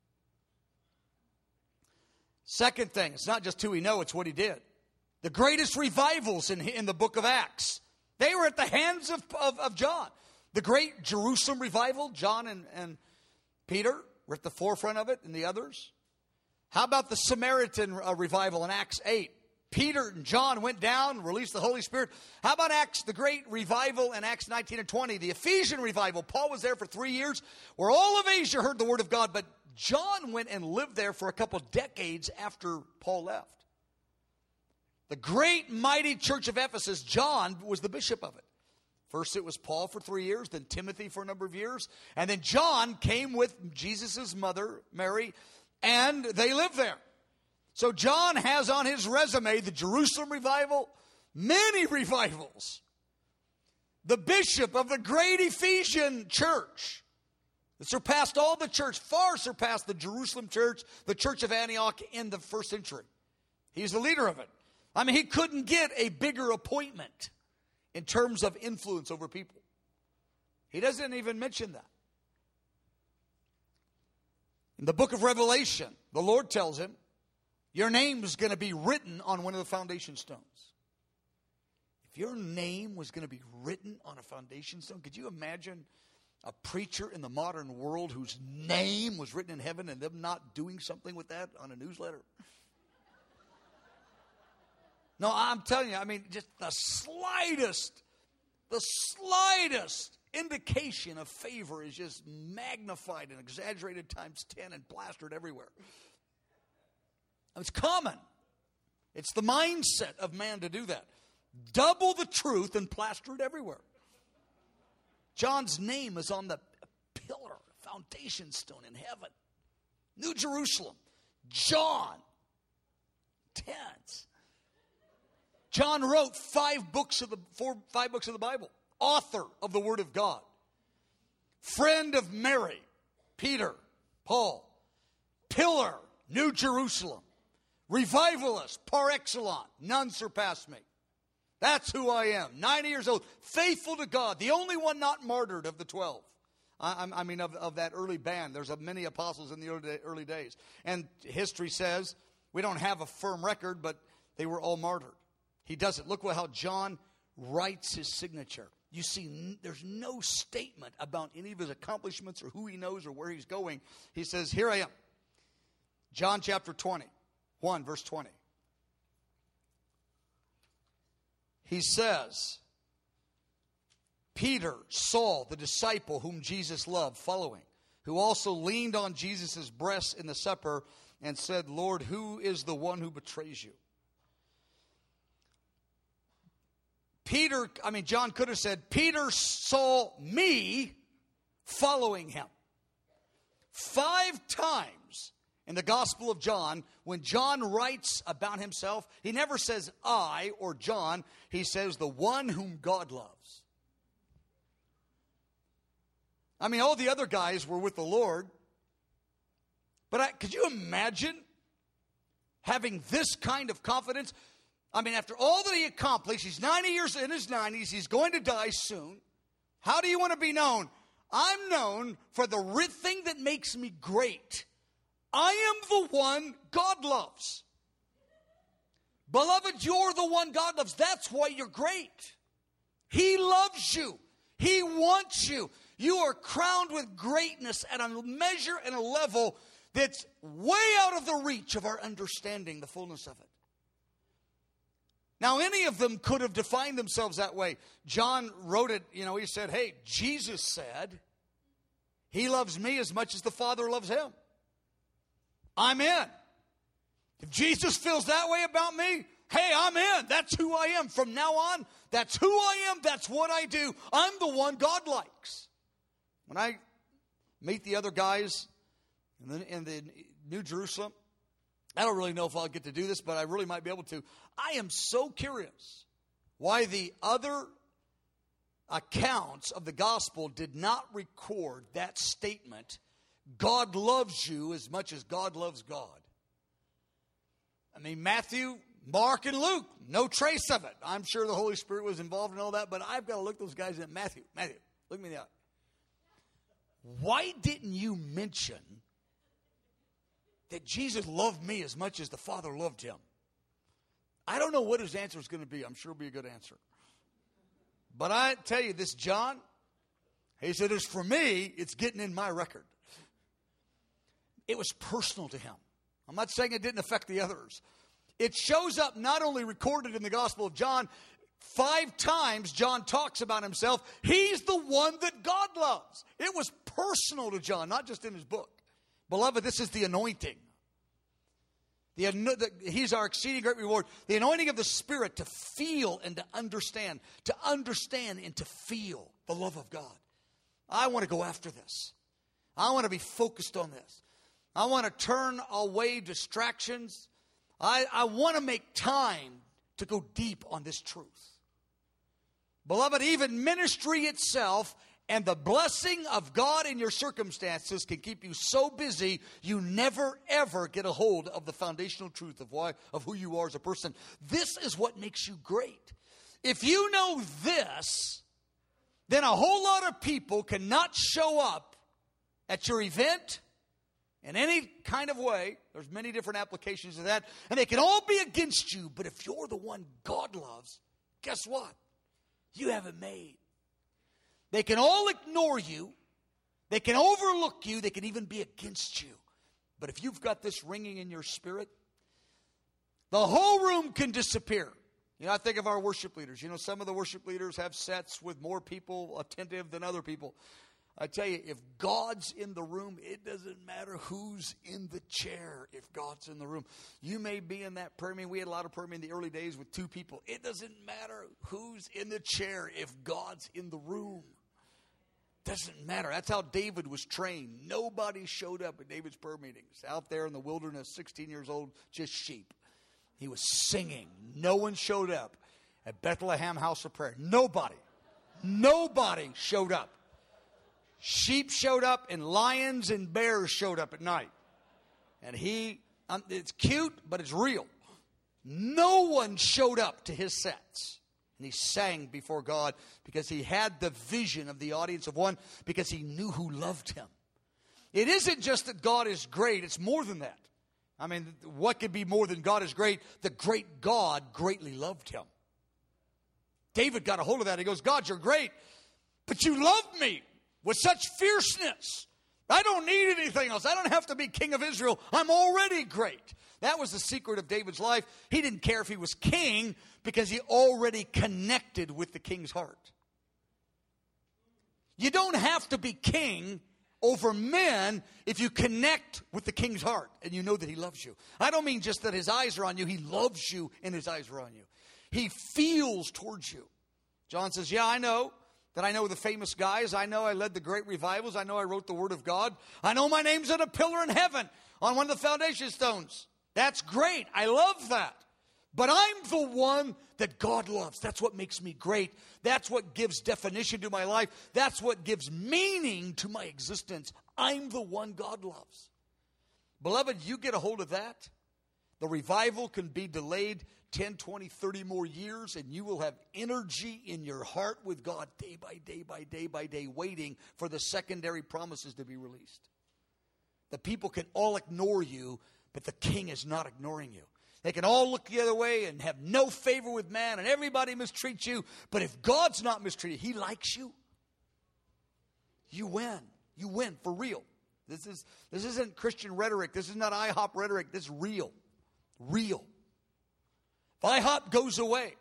Second thing, it's not just who he know, it's what he did. The greatest revivals in the book of Acts, they were at the hands of John. The great Jerusalem revival, John and Peter were at the forefront of it, and the others. How about the Samaritan revival in Acts 8? Peter and John went down, released the Holy Spirit. How about Acts, the great revival in Acts 19 and 20? The Ephesian revival. Paul was there for 3 years, where all of Asia heard the word of God, but John went and lived there for a couple decades after Paul left. The great, mighty church of Ephesus, John was the bishop of it. First it was Paul for 3 years, then Timothy for a number of years, and then John came with Jesus' mother, Mary, and they lived there. So John has on his resume the Jerusalem revival, many revivals. The bishop of the great Ephesian church that surpassed all the church, far surpassed the Jerusalem church, the church of Antioch in the first century. He's the leader of it. I mean, he couldn't get a bigger appointment in terms of influence over people. He doesn't even mention that. In the book of Revelation, the Lord tells him, your name is going to be written on one of the foundation stones. If your name was going to be written on a foundation stone, could you imagine a preacher in the modern world whose name was written in heaven and them not doing something with that on a newsletter? No, I'm telling you, I mean, just the slightest indication of favor is just magnified and exaggerated times 10 and plastered everywhere. It's common. It's the mindset of man to do that. Double the truth and plaster it everywhere. John's name is on the pillar, foundation stone in heaven. New Jerusalem. John. Tense. John wrote 5 books of the Bible. Author of the Word of God. Friend of Mary. Peter. Paul. Pillar. New Jerusalem. Revivalist par excellence. None surpass me. That's who I am. 90 years old. Faithful to God. The only one not martyred of the 12. I mean, of that early band. There's many apostles in the early days. And history says, we don't have a firm record, but they were all martyred. He does it. Look how John writes his signature. You see, there's no statement about any of his accomplishments or who he knows or where he's going. He says, here I am. John chapter 20. 1 verse 20. He says, Peter saw the disciple whom Jesus loved following, who also leaned on Jesus' breast in the supper and said, Lord, who is the one who betrays you? John could have said, Peter saw me following him. 5 times in the Gospel of John, when John writes about himself, he never says I or John. He says the one whom God loves. All the other guys were with the Lord. But could you imagine having this kind of confidence? After all that he accomplished, he's 90 years in his 90s. He's going to die soon. How do you want to be known? I'm known for the thing that makes me great. I am the one God loves. Beloved, you're the one God loves. That's why you're great. He loves you. He wants you. You are crowned with greatness at a measure and a level that's way out of the reach of our understanding, the fullness of it. Now, any of them could have defined themselves that way. John wrote it, he said, hey, Jesus said, he loves me as much as the Father loves him. I'm in. If Jesus feels that way about me, hey, I'm in. That's who I am. From now on, that's who I am. That's what I do. I'm the one God likes. When I meet the other guys in the New Jerusalem, I don't really know if I'll get to do this, but I really might be able to. I am so curious why the other accounts of the gospel did not record that statement, God loves you as much as God loves God. Matthew, Mark, and Luke, no trace of it. I'm sure the Holy Spirit was involved in all that, but I've got to look those guys in. Matthew, look me in the eye. Why didn't you mention that Jesus loved me as much as the Father loved him? I don't know what his answer is going to be. I'm sure it'll be a good answer. But I tell you, this John, he said, as for me, it's getting in my record. It was personal to him. I'm not saying it didn't affect the others. It shows up not only recorded in the Gospel of John, 5 times John talks about himself. He's the one that God loves. It was personal to John, not just in his book. Beloved, this is the anointing. He's our exceeding great reward. The anointing of the Spirit to feel and to understand and to feel the love of God. I want to go after this. I want to be focused on this. I want to turn away distractions. I want to make time to go deep on this truth. Beloved, even ministry itself and the blessing of God in your circumstances can keep you so busy you never, ever get a hold of the foundational truth of who you are as a person. This is what makes you great. If you know this, then a whole lot of people cannot show up at your event in any kind of way. There's many different applications of that. And they can all be against you. But if you're the one God loves, guess what? You have it made. They can all ignore you. They can overlook you. They can even be against you. But if you've got this ringing in your spirit, the whole room can disappear. I think of our worship leaders. Some of the worship leaders have sets with more people attentive than other people. I tell you, if God's in the room, it doesn't matter who's in the chair if God's in the room. You may be in that prayer meeting. We had a lot of prayer meeting in the early days with 2 people. It doesn't matter who's in the chair if God's in the room. Doesn't matter. That's how David was trained. Nobody showed up at David's prayer meetings. Out there in the wilderness, 16 years old, just sheep. He was singing. No one showed up at Bethlehem House of Prayer. Nobody. Nobody showed up. Sheep showed up and lions and bears showed up at night. And it's cute, but it's real. No one showed up to his sets. And he sang before God because he had the vision of the audience of one, because he knew who loved him. It isn't just that God is great, it's more than that. I mean, what could be more than God is great? The great God greatly loved him. David got a hold of that. He goes, God, you're great, but you love me with such fierceness. I don't need anything else. I don't have to be king of Israel. I'm already great. That was the secret of David's life. He didn't care if he was king because he already connected with the king's heart. You don't have to be king over men if you connect with the king's heart and you know that he loves you. I don't mean just that his eyes are on you. He loves you and his eyes are on you. He feels towards you. John says, yeah, I know the famous guys. I know I led the great revivals. I know I wrote the Word of God. I know my name's on a pillar in heaven on one of the foundation stones. That's great. I love that. But I'm the one that God loves. That's what makes me great. That's what gives definition to my life. That's what gives meaning to my existence. I'm the one God loves. Beloved, you get a hold of that. The revival can be delayed 10, 20, 30 more years, and you will have energy in your heart with God day by day by day by day, waiting for the secondary promises to be released. The people can all ignore you, but the king is not ignoring you. They can all look the other way and have no favor with man, and everybody mistreats you. But if God's not mistreated, he likes you. You win. You win for real. This isn't Christian rhetoric. This is not IHOP rhetoric. This is real. Real. If IHOP goes away,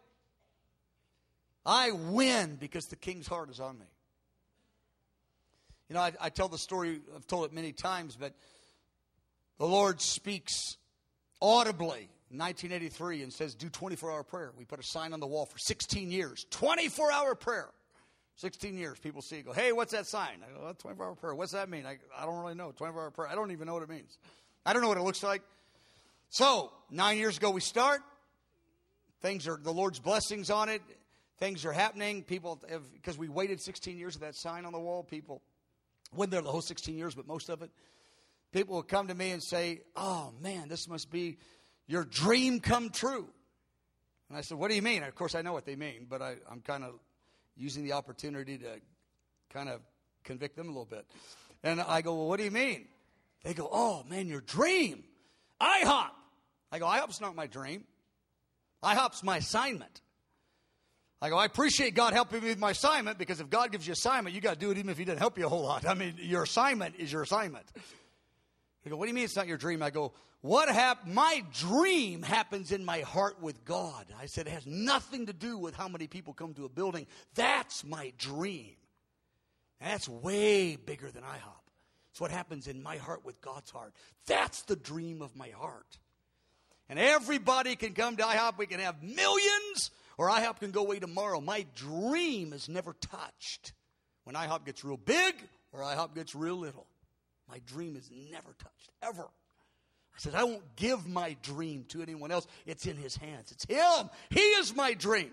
I win because the king's heart is on me. You know, I tell the story, I've told it many times, but the Lord speaks audibly in 1983 and says, do 24-hour prayer. We put a sign on the wall for 16 years. 24-hour prayer. 16 years. People see it, go, hey, what's that sign? I go, 24-hour prayer. What's that mean? I don't really know. 24-hour prayer. I don't even know what it means. I don't know what it looks like. So, 9 years ago we start. The Lord's blessings on it. Things are happening. People, because we waited 16 years of that sign on the wall, people, wasn't there the whole 16 years, but most of it, people will come to me and say, oh, man, this must be your dream come true. And I said, what do you mean? Of course, I know what they mean, but I'm kind of using the opportunity to kind of convict them a little bit. And I go, well, what do you mean? They go, oh, man, your dream. IHOP. I go, IHOP's not my dream. IHOP's my assignment. I go, I appreciate God helping me with my assignment, because if God gives you assignment, you got to do it even if he doesn't help you a whole lot. I mean, your assignment is your assignment. They go, what do you mean it's not your dream? I go, my dream happens in my heart with God. I said, it has nothing to do with how many people come to a building. That's my dream. And that's way bigger than IHOP. It's what happens in my heart with God's heart. That's the dream of my heart. And everybody can come to IHOP. We can have millions, or IHOP can go away tomorrow. My dream is never touched. When IHOP gets real big or IHOP gets real little, my dream is never touched, ever. I said, I won't give my dream to anyone else. It's in his hands. It's him. He is my dream.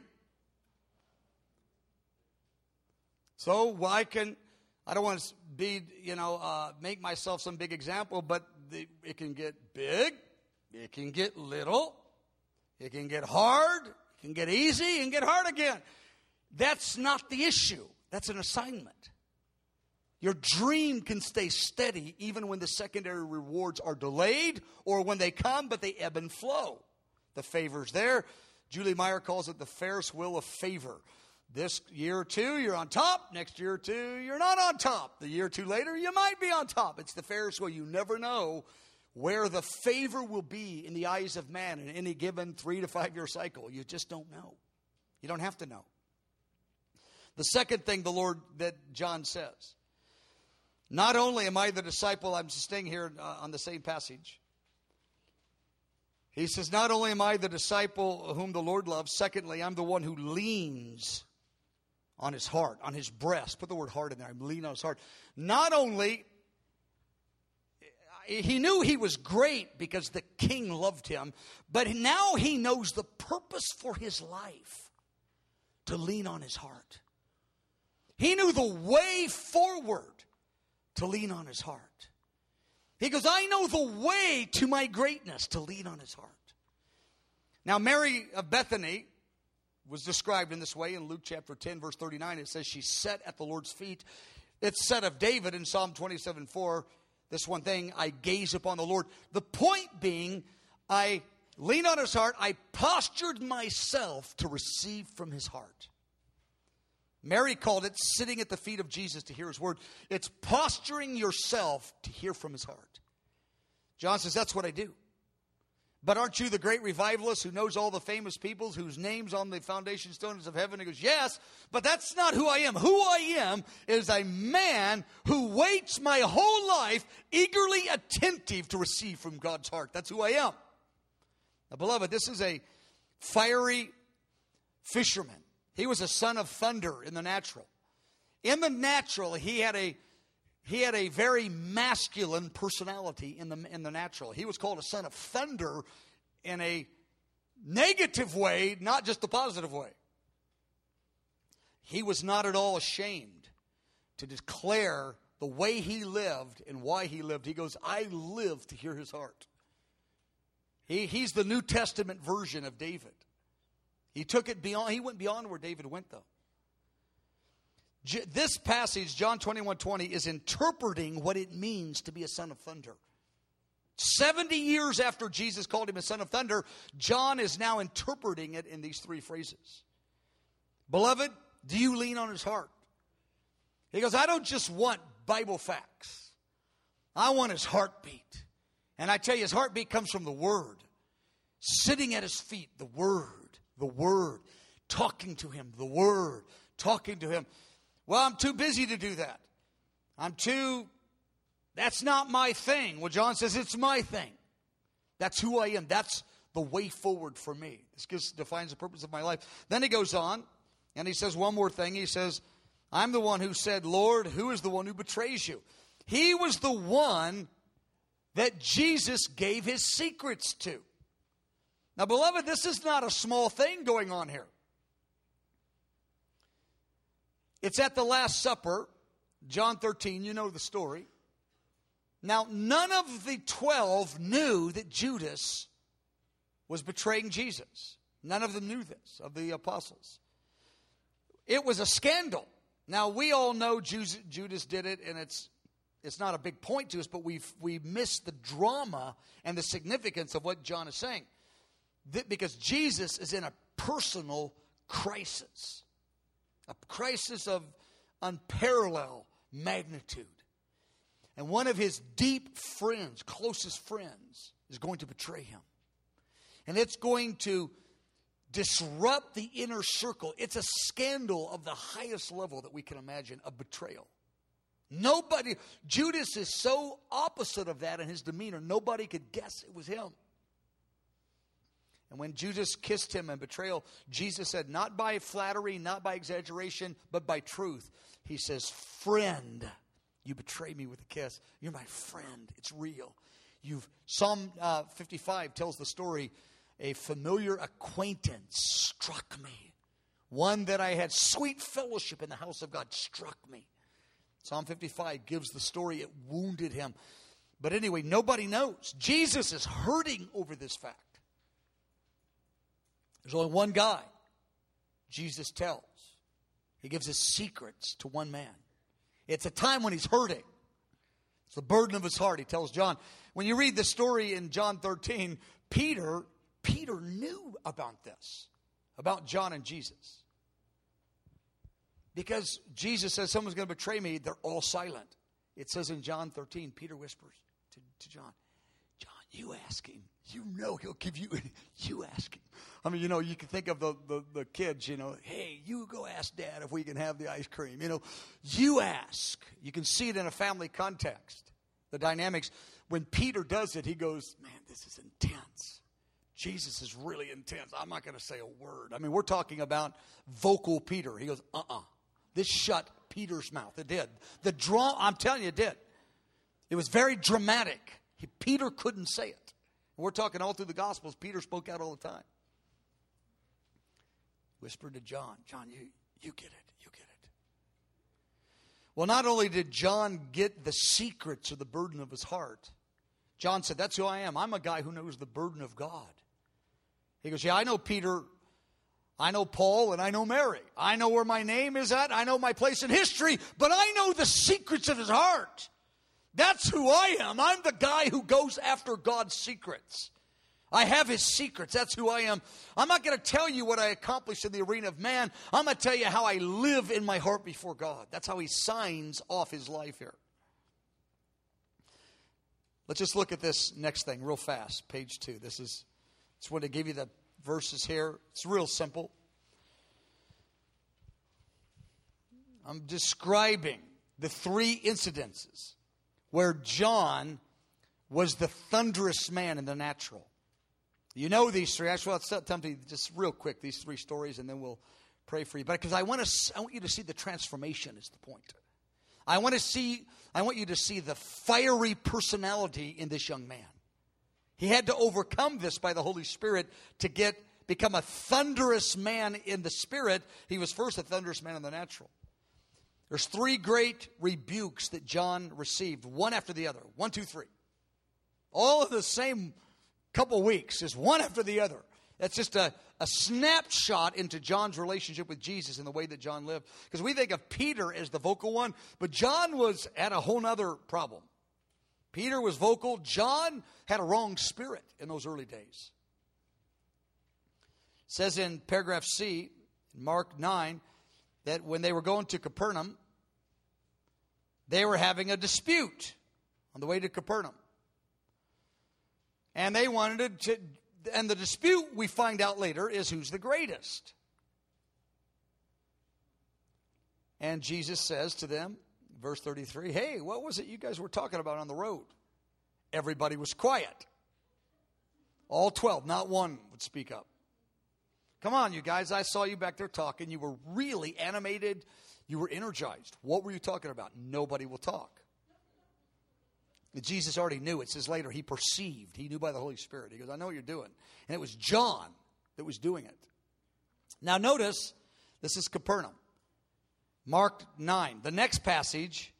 So I don't want to be, make myself some big example, but it can get big. It can get little. It can get hard. It can get easy and get hard again. That's not the issue. That's an assignment. Your dream can stay steady even when the secondary rewards are delayed, or when they come, but they ebb and flow. The favor's there. Julie Meyer calls it the Ferris wheel of favor. This year or two, you're on top. Next year or two, you're not on top. The year or two later, you might be on top. It's the Ferris wheel. You never know where the favor will be in the eyes of man in any given 3 to 5 year cycle. You just don't know. You don't have to know. The second thing that John says, Not only am I the disciple, I'm staying here on the same passage. He says, not only am I the disciple whom the Lord loves, secondly, I'm the one who leans on his heart, on his breast. Put the word heart in there. I'm leaning on his heart. Not only, he knew he was great because the king loved him, but now he knows the purpose for his life, to lean on his heart. He knew the way forward to lean on his heart. He goes, I know the way to my greatness, to lean on his heart. Now, Mary of Bethany was described in this way in Luke chapter 10, verse 39. It says she sat at the Lord's feet. It's said of David in Psalm 27:4, this one thing, I gaze upon the Lord. The point being, I lean on his heart. I postured myself to receive from his heart. Mary called it sitting at the feet of Jesus to hear his word. It's posturing yourself to hear from his heart. John says, that's what I do. But aren't you the great revivalist who knows all the famous people whose names on the foundation stones of heaven? He goes, yes, but that's not who I am. Who I am is a man who waits my whole life eagerly attentive to receive from God's heart. That's who I am. Now, beloved, this is a fiery fisherman. He was a son of thunder in the natural. In the natural, he had a very masculine personality in the natural. He was called a son of thunder in a negative way, not just a positive way. He was not at all ashamed to declare the way he lived and why he lived. He goes, I live to hear his heart. He's the New Testament version of David. He took it beyond. He went beyond where David went, though. This passage, John 21:20, is interpreting what it means to be a son of thunder. 70 years after Jesus called him a son of thunder, John is now interpreting it in these three phrases. Beloved, do you lean on his heart? He goes, I don't just want Bible facts. I want his heartbeat. And I tell you, his heartbeat comes from the Word. Sitting at his feet, the Word. The Word, talking to him, the Word, talking to him. Well, I'm too busy to do that. That's not my thing. Well, John says, it's my thing. That's who I am. That's the way forward for me. This defines the purpose of my life. Then he goes on, and he says one more thing. He says, I'm the one who said, Lord, who is the one who betrays you? He was the one that Jesus gave his secrets to. Now, beloved, this is not a small thing going on here. It's at the Last Supper, John 13, you know the story. Now, none of the 12 knew that Judas was betraying Jesus. None of them knew this, of the apostles. It was a scandal. Now, we all know Judas did it, and it's not a big point to us, but we miss the drama and the significance of what John is saying. Because Jesus is in a personal crisis. A crisis of unparalleled magnitude. And one of his deep friends, closest friends, is going to betray him. And it's going to disrupt the inner circle. It's a scandal of the highest level that we can imagine, a betrayal. Judas is so opposite of that in his demeanor, nobody could guess it was him. And when Judas kissed him in betrayal, Jesus said, not by flattery, not by exaggeration, but by truth. He says, friend, you betray me with a kiss. You're my friend. It's real. Psalm 55 tells the story, a familiar acquaintance struck me. One that I had sweet fellowship in the house of God struck me. Psalm 55 gives the story. It wounded him. But anyway, nobody knows. Jesus is hurting over this fact. There's only one guy Jesus tells. He gives his secrets to one man. It's a time when he's hurting. It's the burden of his heart, he tells John. When you read the story in John 13, Peter knew about this, about John and Jesus. Because Jesus says someone's going to betray me, they're all silent. It says in John 13, Peter whispers to John, John, You ask him. You know he'll give you. You ask him. I mean, you can think of the kids, hey, you go ask Dad if we can have the ice cream. You ask. You can see it in a family context. The dynamics. When Peter does it, he goes, man, this is intense. Jesus is really intense. I'm not going to say a word. I mean, we're talking about vocal Peter. He goes, This shut Peter's mouth. It did. I'm telling you, it did. It was very dramatic. Peter couldn't say it. We're talking all through the Gospels. Peter spoke out all the time. Whispered to John, John, you get it. You get it. Well, not only did John get the secrets of the burden of his heart, John said, that's who I am. I'm a guy who knows the burden of God. He goes, yeah, I know Peter, I know Paul, and I know Mary. I know where my name is at. I know my place in history, but I know the secrets of his heart. That's who I am. I'm the guy who goes after God's secrets. I have his secrets. That's who I am. I'm not going to tell you what I accomplished in the arena of man. I'm going to tell you how I live in my heart before God. That's how he signs off his life here. Let's just look at this next thing real fast. Page 2. It's when they give you the verses here. It's real simple. I'm describing the 3 incidences where John was the thunderous man in the natural. You know these 3. Actually, I'll tell you just real quick these 3 stories, and then we'll pray for you. But because I want you to see the transformation is the point. I want you to see the fiery personality in this young man. He had to overcome this by the Holy Spirit to become a thunderous man in the Spirit. He was first a thunderous man in the natural. There's 3 great rebukes that John received, one after the other. 1, 2, 3. All in the same couple weeks, is one after the other. That's just a snapshot into John's relationship with Jesus and the way that John lived. Because we think of Peter as the vocal one, but John had a whole other problem. Peter was vocal. John had a wrong spirit in those early days. It says in paragraph C, Mark 9, that when they were going to Capernaum, they were having a dispute on the way to Capernaum. And they wanted to, and the dispute we find out later is who's the greatest. And Jesus says to them, verse 33, hey, what was it you guys were talking about on the road? Everybody was quiet. All 12, not one would speak up. Come on, you guys, I saw you back there talking. You were really animated. You were energized. What were you talking about? Nobody will talk. Jesus already knew. It says later, he perceived. He knew by the Holy Spirit. He goes, I know what you're doing. And it was John that was doing it. Now notice, this is Capernaum. Mark 9. The next passage,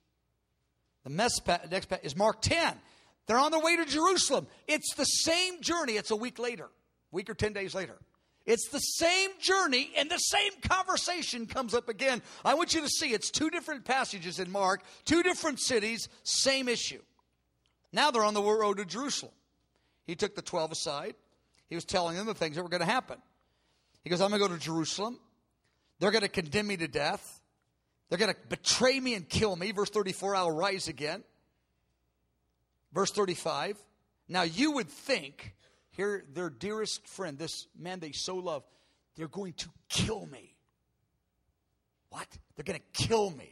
is Mark 10. They're on their way to Jerusalem. It's the same journey. It's a week later. Week or 10 days later. It's the same journey and the same conversation comes up again. I want you to see it's 2 different passages in Mark, 2 different cities, same issue. Now they're on the road to Jerusalem. He took the 12 aside. He was telling them the things that were going to happen. He goes, I'm going to go to Jerusalem. They're going to condemn me to death. They're going to betray me and kill me. Verse 34, I'll rise again. Verse 35, now you would think, here, their dearest friend, this man they so love, they're going to kill me. What? They're going to kill me.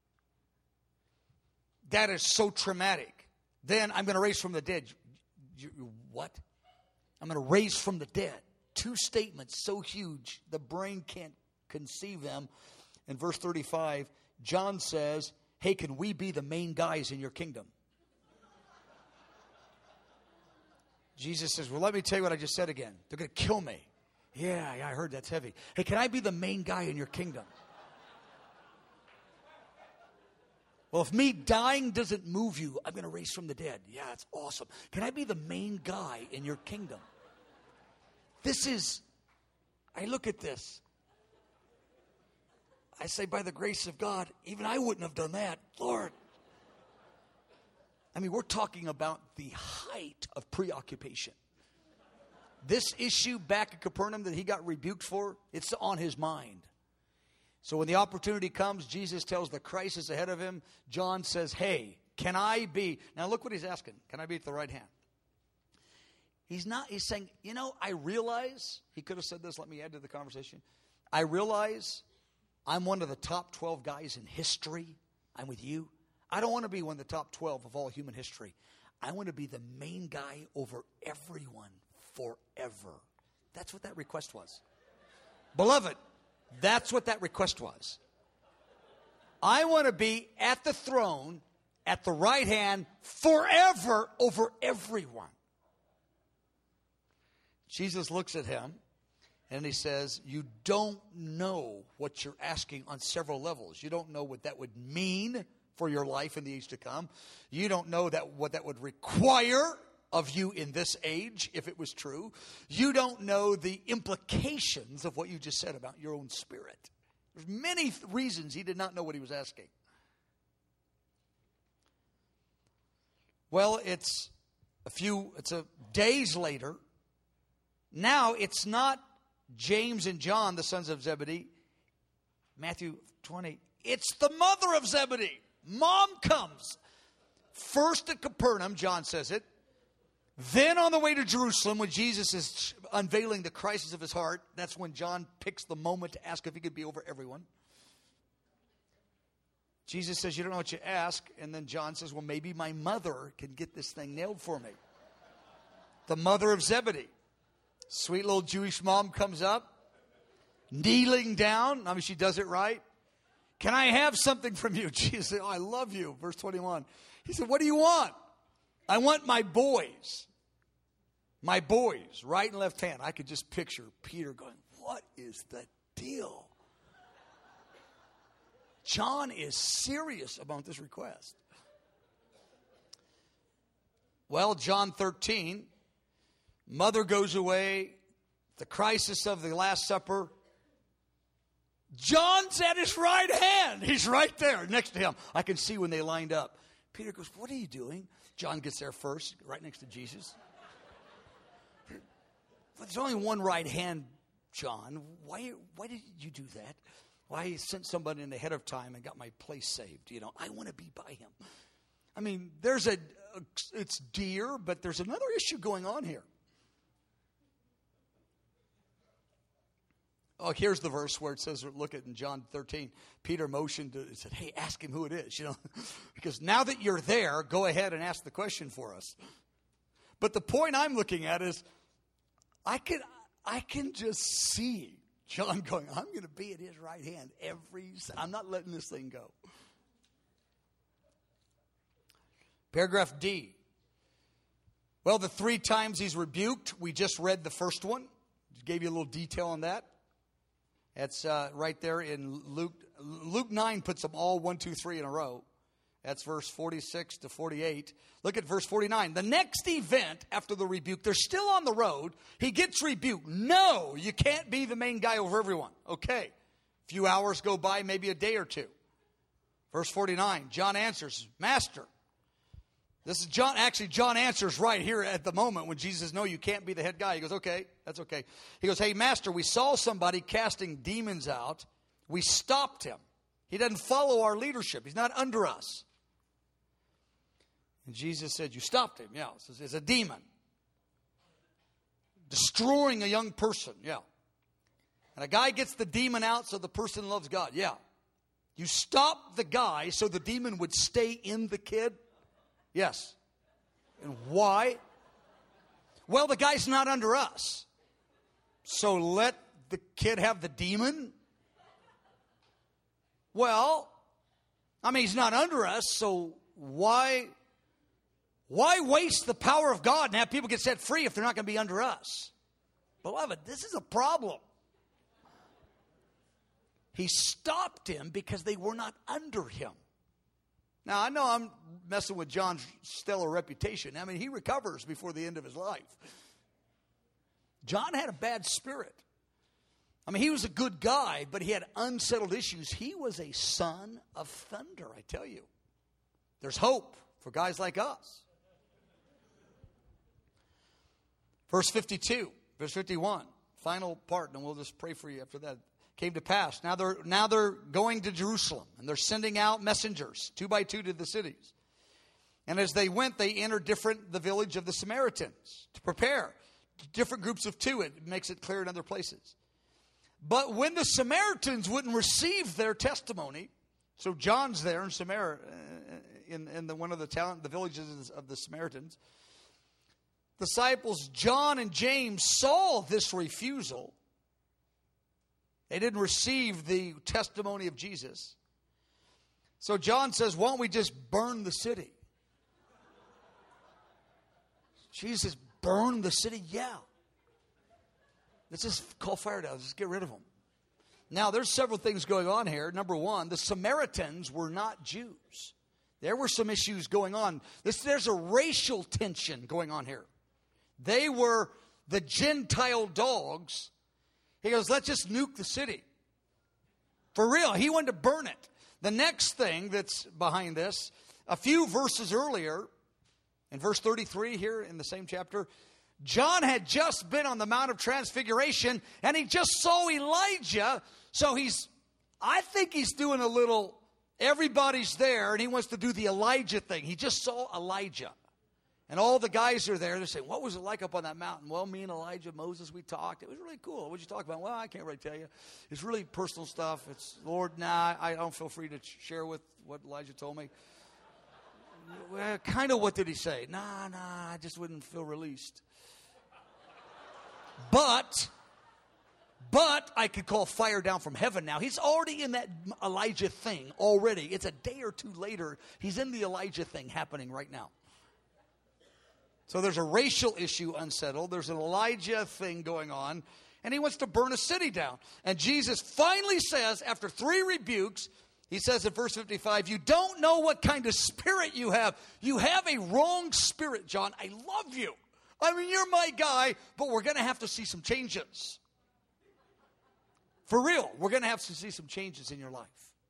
That is so traumatic. Then I'm going to raise from the dead. What? I'm going to raise from the dead. 2 statements so huge, the brain can't conceive them. In verse 35, John says, hey, can we be the main guys in your kingdom? Jesus says, well, let me tell you what I just said again. They're going to kill me. Yeah, I heard that's heavy. Hey, can I be the main guy in your kingdom? Well, if me dying doesn't move you, I'm going to raise from the dead. Yeah, that's awesome. Can I be the main guy in your kingdom? I look at this. I say, by the grace of God, even I wouldn't have done that. Lord. I mean, we're talking about the height of preoccupation. This issue back at Capernaum that he got rebuked for, it's on his mind. So when the opportunity comes, Jesus tells the crisis ahead of him. John says, hey, can I be? Now look what he's asking. Can I be at the right hand? He's saying, I realize, he could have said this, let me add to the conversation. I realize I'm one of the top 12 guys in history. I'm with you. I don't want to be one of the top 12 of all human history. I want to be the main guy over everyone forever. That's what that request was. Beloved, that's what that request was. I want to be at the throne, at the right hand, forever over everyone. Jesus looks at him and he says, you don't know what you're asking on several levels. You don't know what that would mean for your life in the age to come. You don't know what that would require of you in this age, if it was true. You don't know the implications of what you just said about your own spirit. There's many reasons he did not know what he was asking. Well, it's days later. Now it's not James and John, the sons of Zebedee. Matthew 20. It's the mother of Zebedee. Mom comes. First at Capernaum, John says it. Then on the way to Jerusalem, when Jesus is unveiling the crisis of his heart, that's when John picks the moment to ask if he could be over everyone. Jesus says, you don't know what you ask. And then John says, well, maybe my mother can get this thing nailed for me. The mother of Zebedee. Sweet little Jewish mom comes up, kneeling down. I mean, she does it right. Can I have something from you? Jesus said, I love you. Verse 21. He said, what do you want? I want my boys. My boys, right and left hand. I could just picture Peter going, what is the deal? John is serious about this request. Well, John 13, mother goes away, the crisis of the Last Supper. John's at his right hand. He's right there next to him. I can see when they lined up. Peter goes, what are you doing? John gets there first, right next to Jesus. But there's only one right hand, John. Why did you do that? Why sent somebody in ahead of time and got my place saved? I want to be by him. I mean, it's dear, but there's another issue going on here. Oh, here's the verse where it says, look at in John 13, Peter motioned, he said, hey, ask him who it is, because now that you're there, go ahead and ask the question for us. But the point I'm looking at is, I can just see John going, I'm going to be at his right hand I'm not letting this thing go. Paragraph D. Well, the 3 times he's rebuked, we just read the first one. Gave you a little detail on that. That's right there in Luke. Luke 9 puts them all 1, 2, 3 in a row. That's verse 46 to 48. Look at verse 49. The next event after the rebuke, they're still on the road. He gets rebuked. No, you can't be the main guy over everyone. Okay. A few hours go by, maybe a day or two. Verse 49, John answers, Master. This is John. Actually, John answers right here at the moment when Jesus says, no, you can't be the head guy. He goes, okay, that's okay. He goes, hey, Master, we saw somebody casting demons out. We stopped him. He doesn't follow our leadership. He's not under us. And Jesus said, you stopped him. Yeah, it's a demon. Destroying a young person. Yeah. And a guy gets the demon out so the person loves God. Yeah. You stopped the guy so the demon would stay in the kid. Yes. And why? Well, the guy's not under us. So let the kid have the demon? Well, I mean, he's not under us, so why waste the power of God and have people get set free if they're not going to be under us? Beloved, this is a problem. He stopped him because they were not under him. Now, I know I'm messing with John's stellar reputation. I mean, he recovers before the end of his life. John had a bad spirit. I mean, he was a good guy, but he had unsettled issues. He was a son of thunder, I tell you. There's hope for guys like us. Verse 52, verse 51, final part, and we'll just pray for you after that. Came to pass. Now they're going to Jerusalem, and they're sending out messengers, 2 by 2, to the cities. And as they went, they entered the village of the Samaritans to prepare. Different groups of two. It makes it clear in other places. But when the Samaritans wouldn't receive their testimony, so John's there in Samaria, in one of the villages of the Samaritans. Disciples John and James saw this refusal. They didn't receive the testimony of Jesus. So John says, why don't we just burn the city? Jesus, burn the city? Yeah. Let's just call fire down. Let's just get rid of them. Now, there's several things going on here. Number one, the Samaritans were not Jews. There were some issues going on. There's a racial tension going on here. They were the Gentile dogs. He goes, let's just nuke the city. For real, he wanted to burn it. The next thing that's behind this, a few verses earlier, in verse 33 here in the same chapter, John had just been on the Mount of Transfiguration, and he just saw Elijah. So I think he's doing a little, everybody's there, and he wants to do the Elijah thing. He just saw Elijah. And all the guys are there. They're saying, what was it like up on that mountain? Well, me and Elijah, Moses, we talked. It was really cool. What'd you talk about? Well, I can't really tell you. It's really personal stuff. It's, Lord, I don't feel free to share with what Elijah told me. Well, kind of what did he say? Nah, I just wouldn't feel released. But I could call fire down from heaven now. He's already in that Elijah thing already. It's a day or two later. He's in the Elijah thing happening right now. So there's a racial issue unsettled. There's an Elijah thing going on. And he wants to burn a city down. And Jesus finally says, after 3 rebukes, he says in verse 55, you don't know what kind of spirit you have. You have a wrong spirit, John. I love you. I mean, you're my guy, but we're going to have to see some changes. For real, we're going to have to see some changes in your life.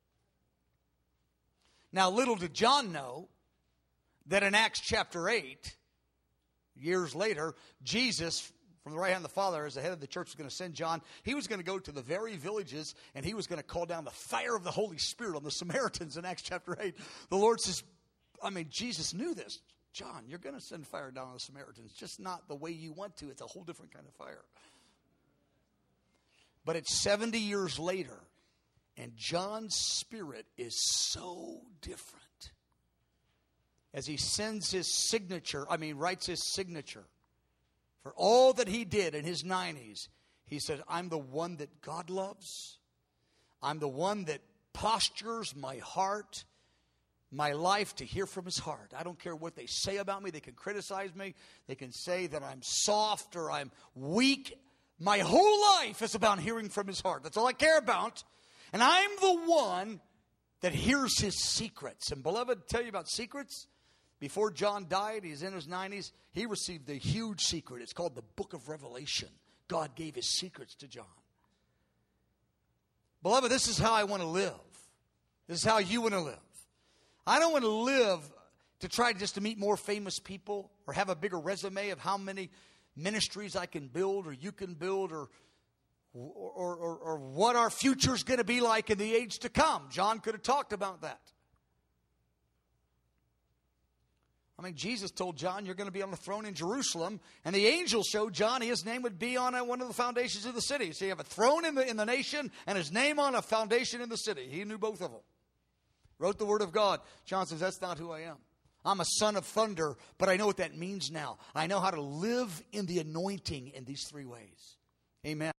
Now, little did John know that in Acts chapter 8, years later, Jesus, from the right hand of the Father, as the head of the church, was going to send John. He was going to go to the very villages, and he was going to call down the fire of the Holy Spirit on the Samaritans in Acts chapter 8. The Lord says, Jesus knew this. John, you're going to send fire down on the Samaritans, just not the way you want to. It's a whole different kind of fire. But it's 70 years later, and John's spirit is so different. As he sends his signature, writes his signature for all that he did in his 90s, he said, I'm the one that God loves. I'm the one that postures my heart, my life to hear from his heart. I don't care what they say about me. They can criticize me. They can say that I'm soft or I'm weak. My whole life is about hearing from his heart. That's all I care about. And I'm the one that hears his secrets. And beloved, tell you about secrets. Before John died, he's in his 90s, he received a huge secret. It's called the Book of Revelation. God gave his secrets to John. Beloved, this is how I want to live. This is how you want to live. I don't want to live to try just to meet more famous people or have a bigger resume of how many ministries I can build or you can build or what our future is going to be like in the age to come. John could have talked about that. Jesus told John, you're going to be on the throne in Jerusalem. And the angel showed John his name would be on one of the foundations of the city. So you have a throne in the nation and his name on a foundation in the city. He knew both of them. Wrote the word of God. John says, that's not who I am. I'm a son of thunder, but I know what that means now. I know how to live in the anointing in these 3 ways. Amen.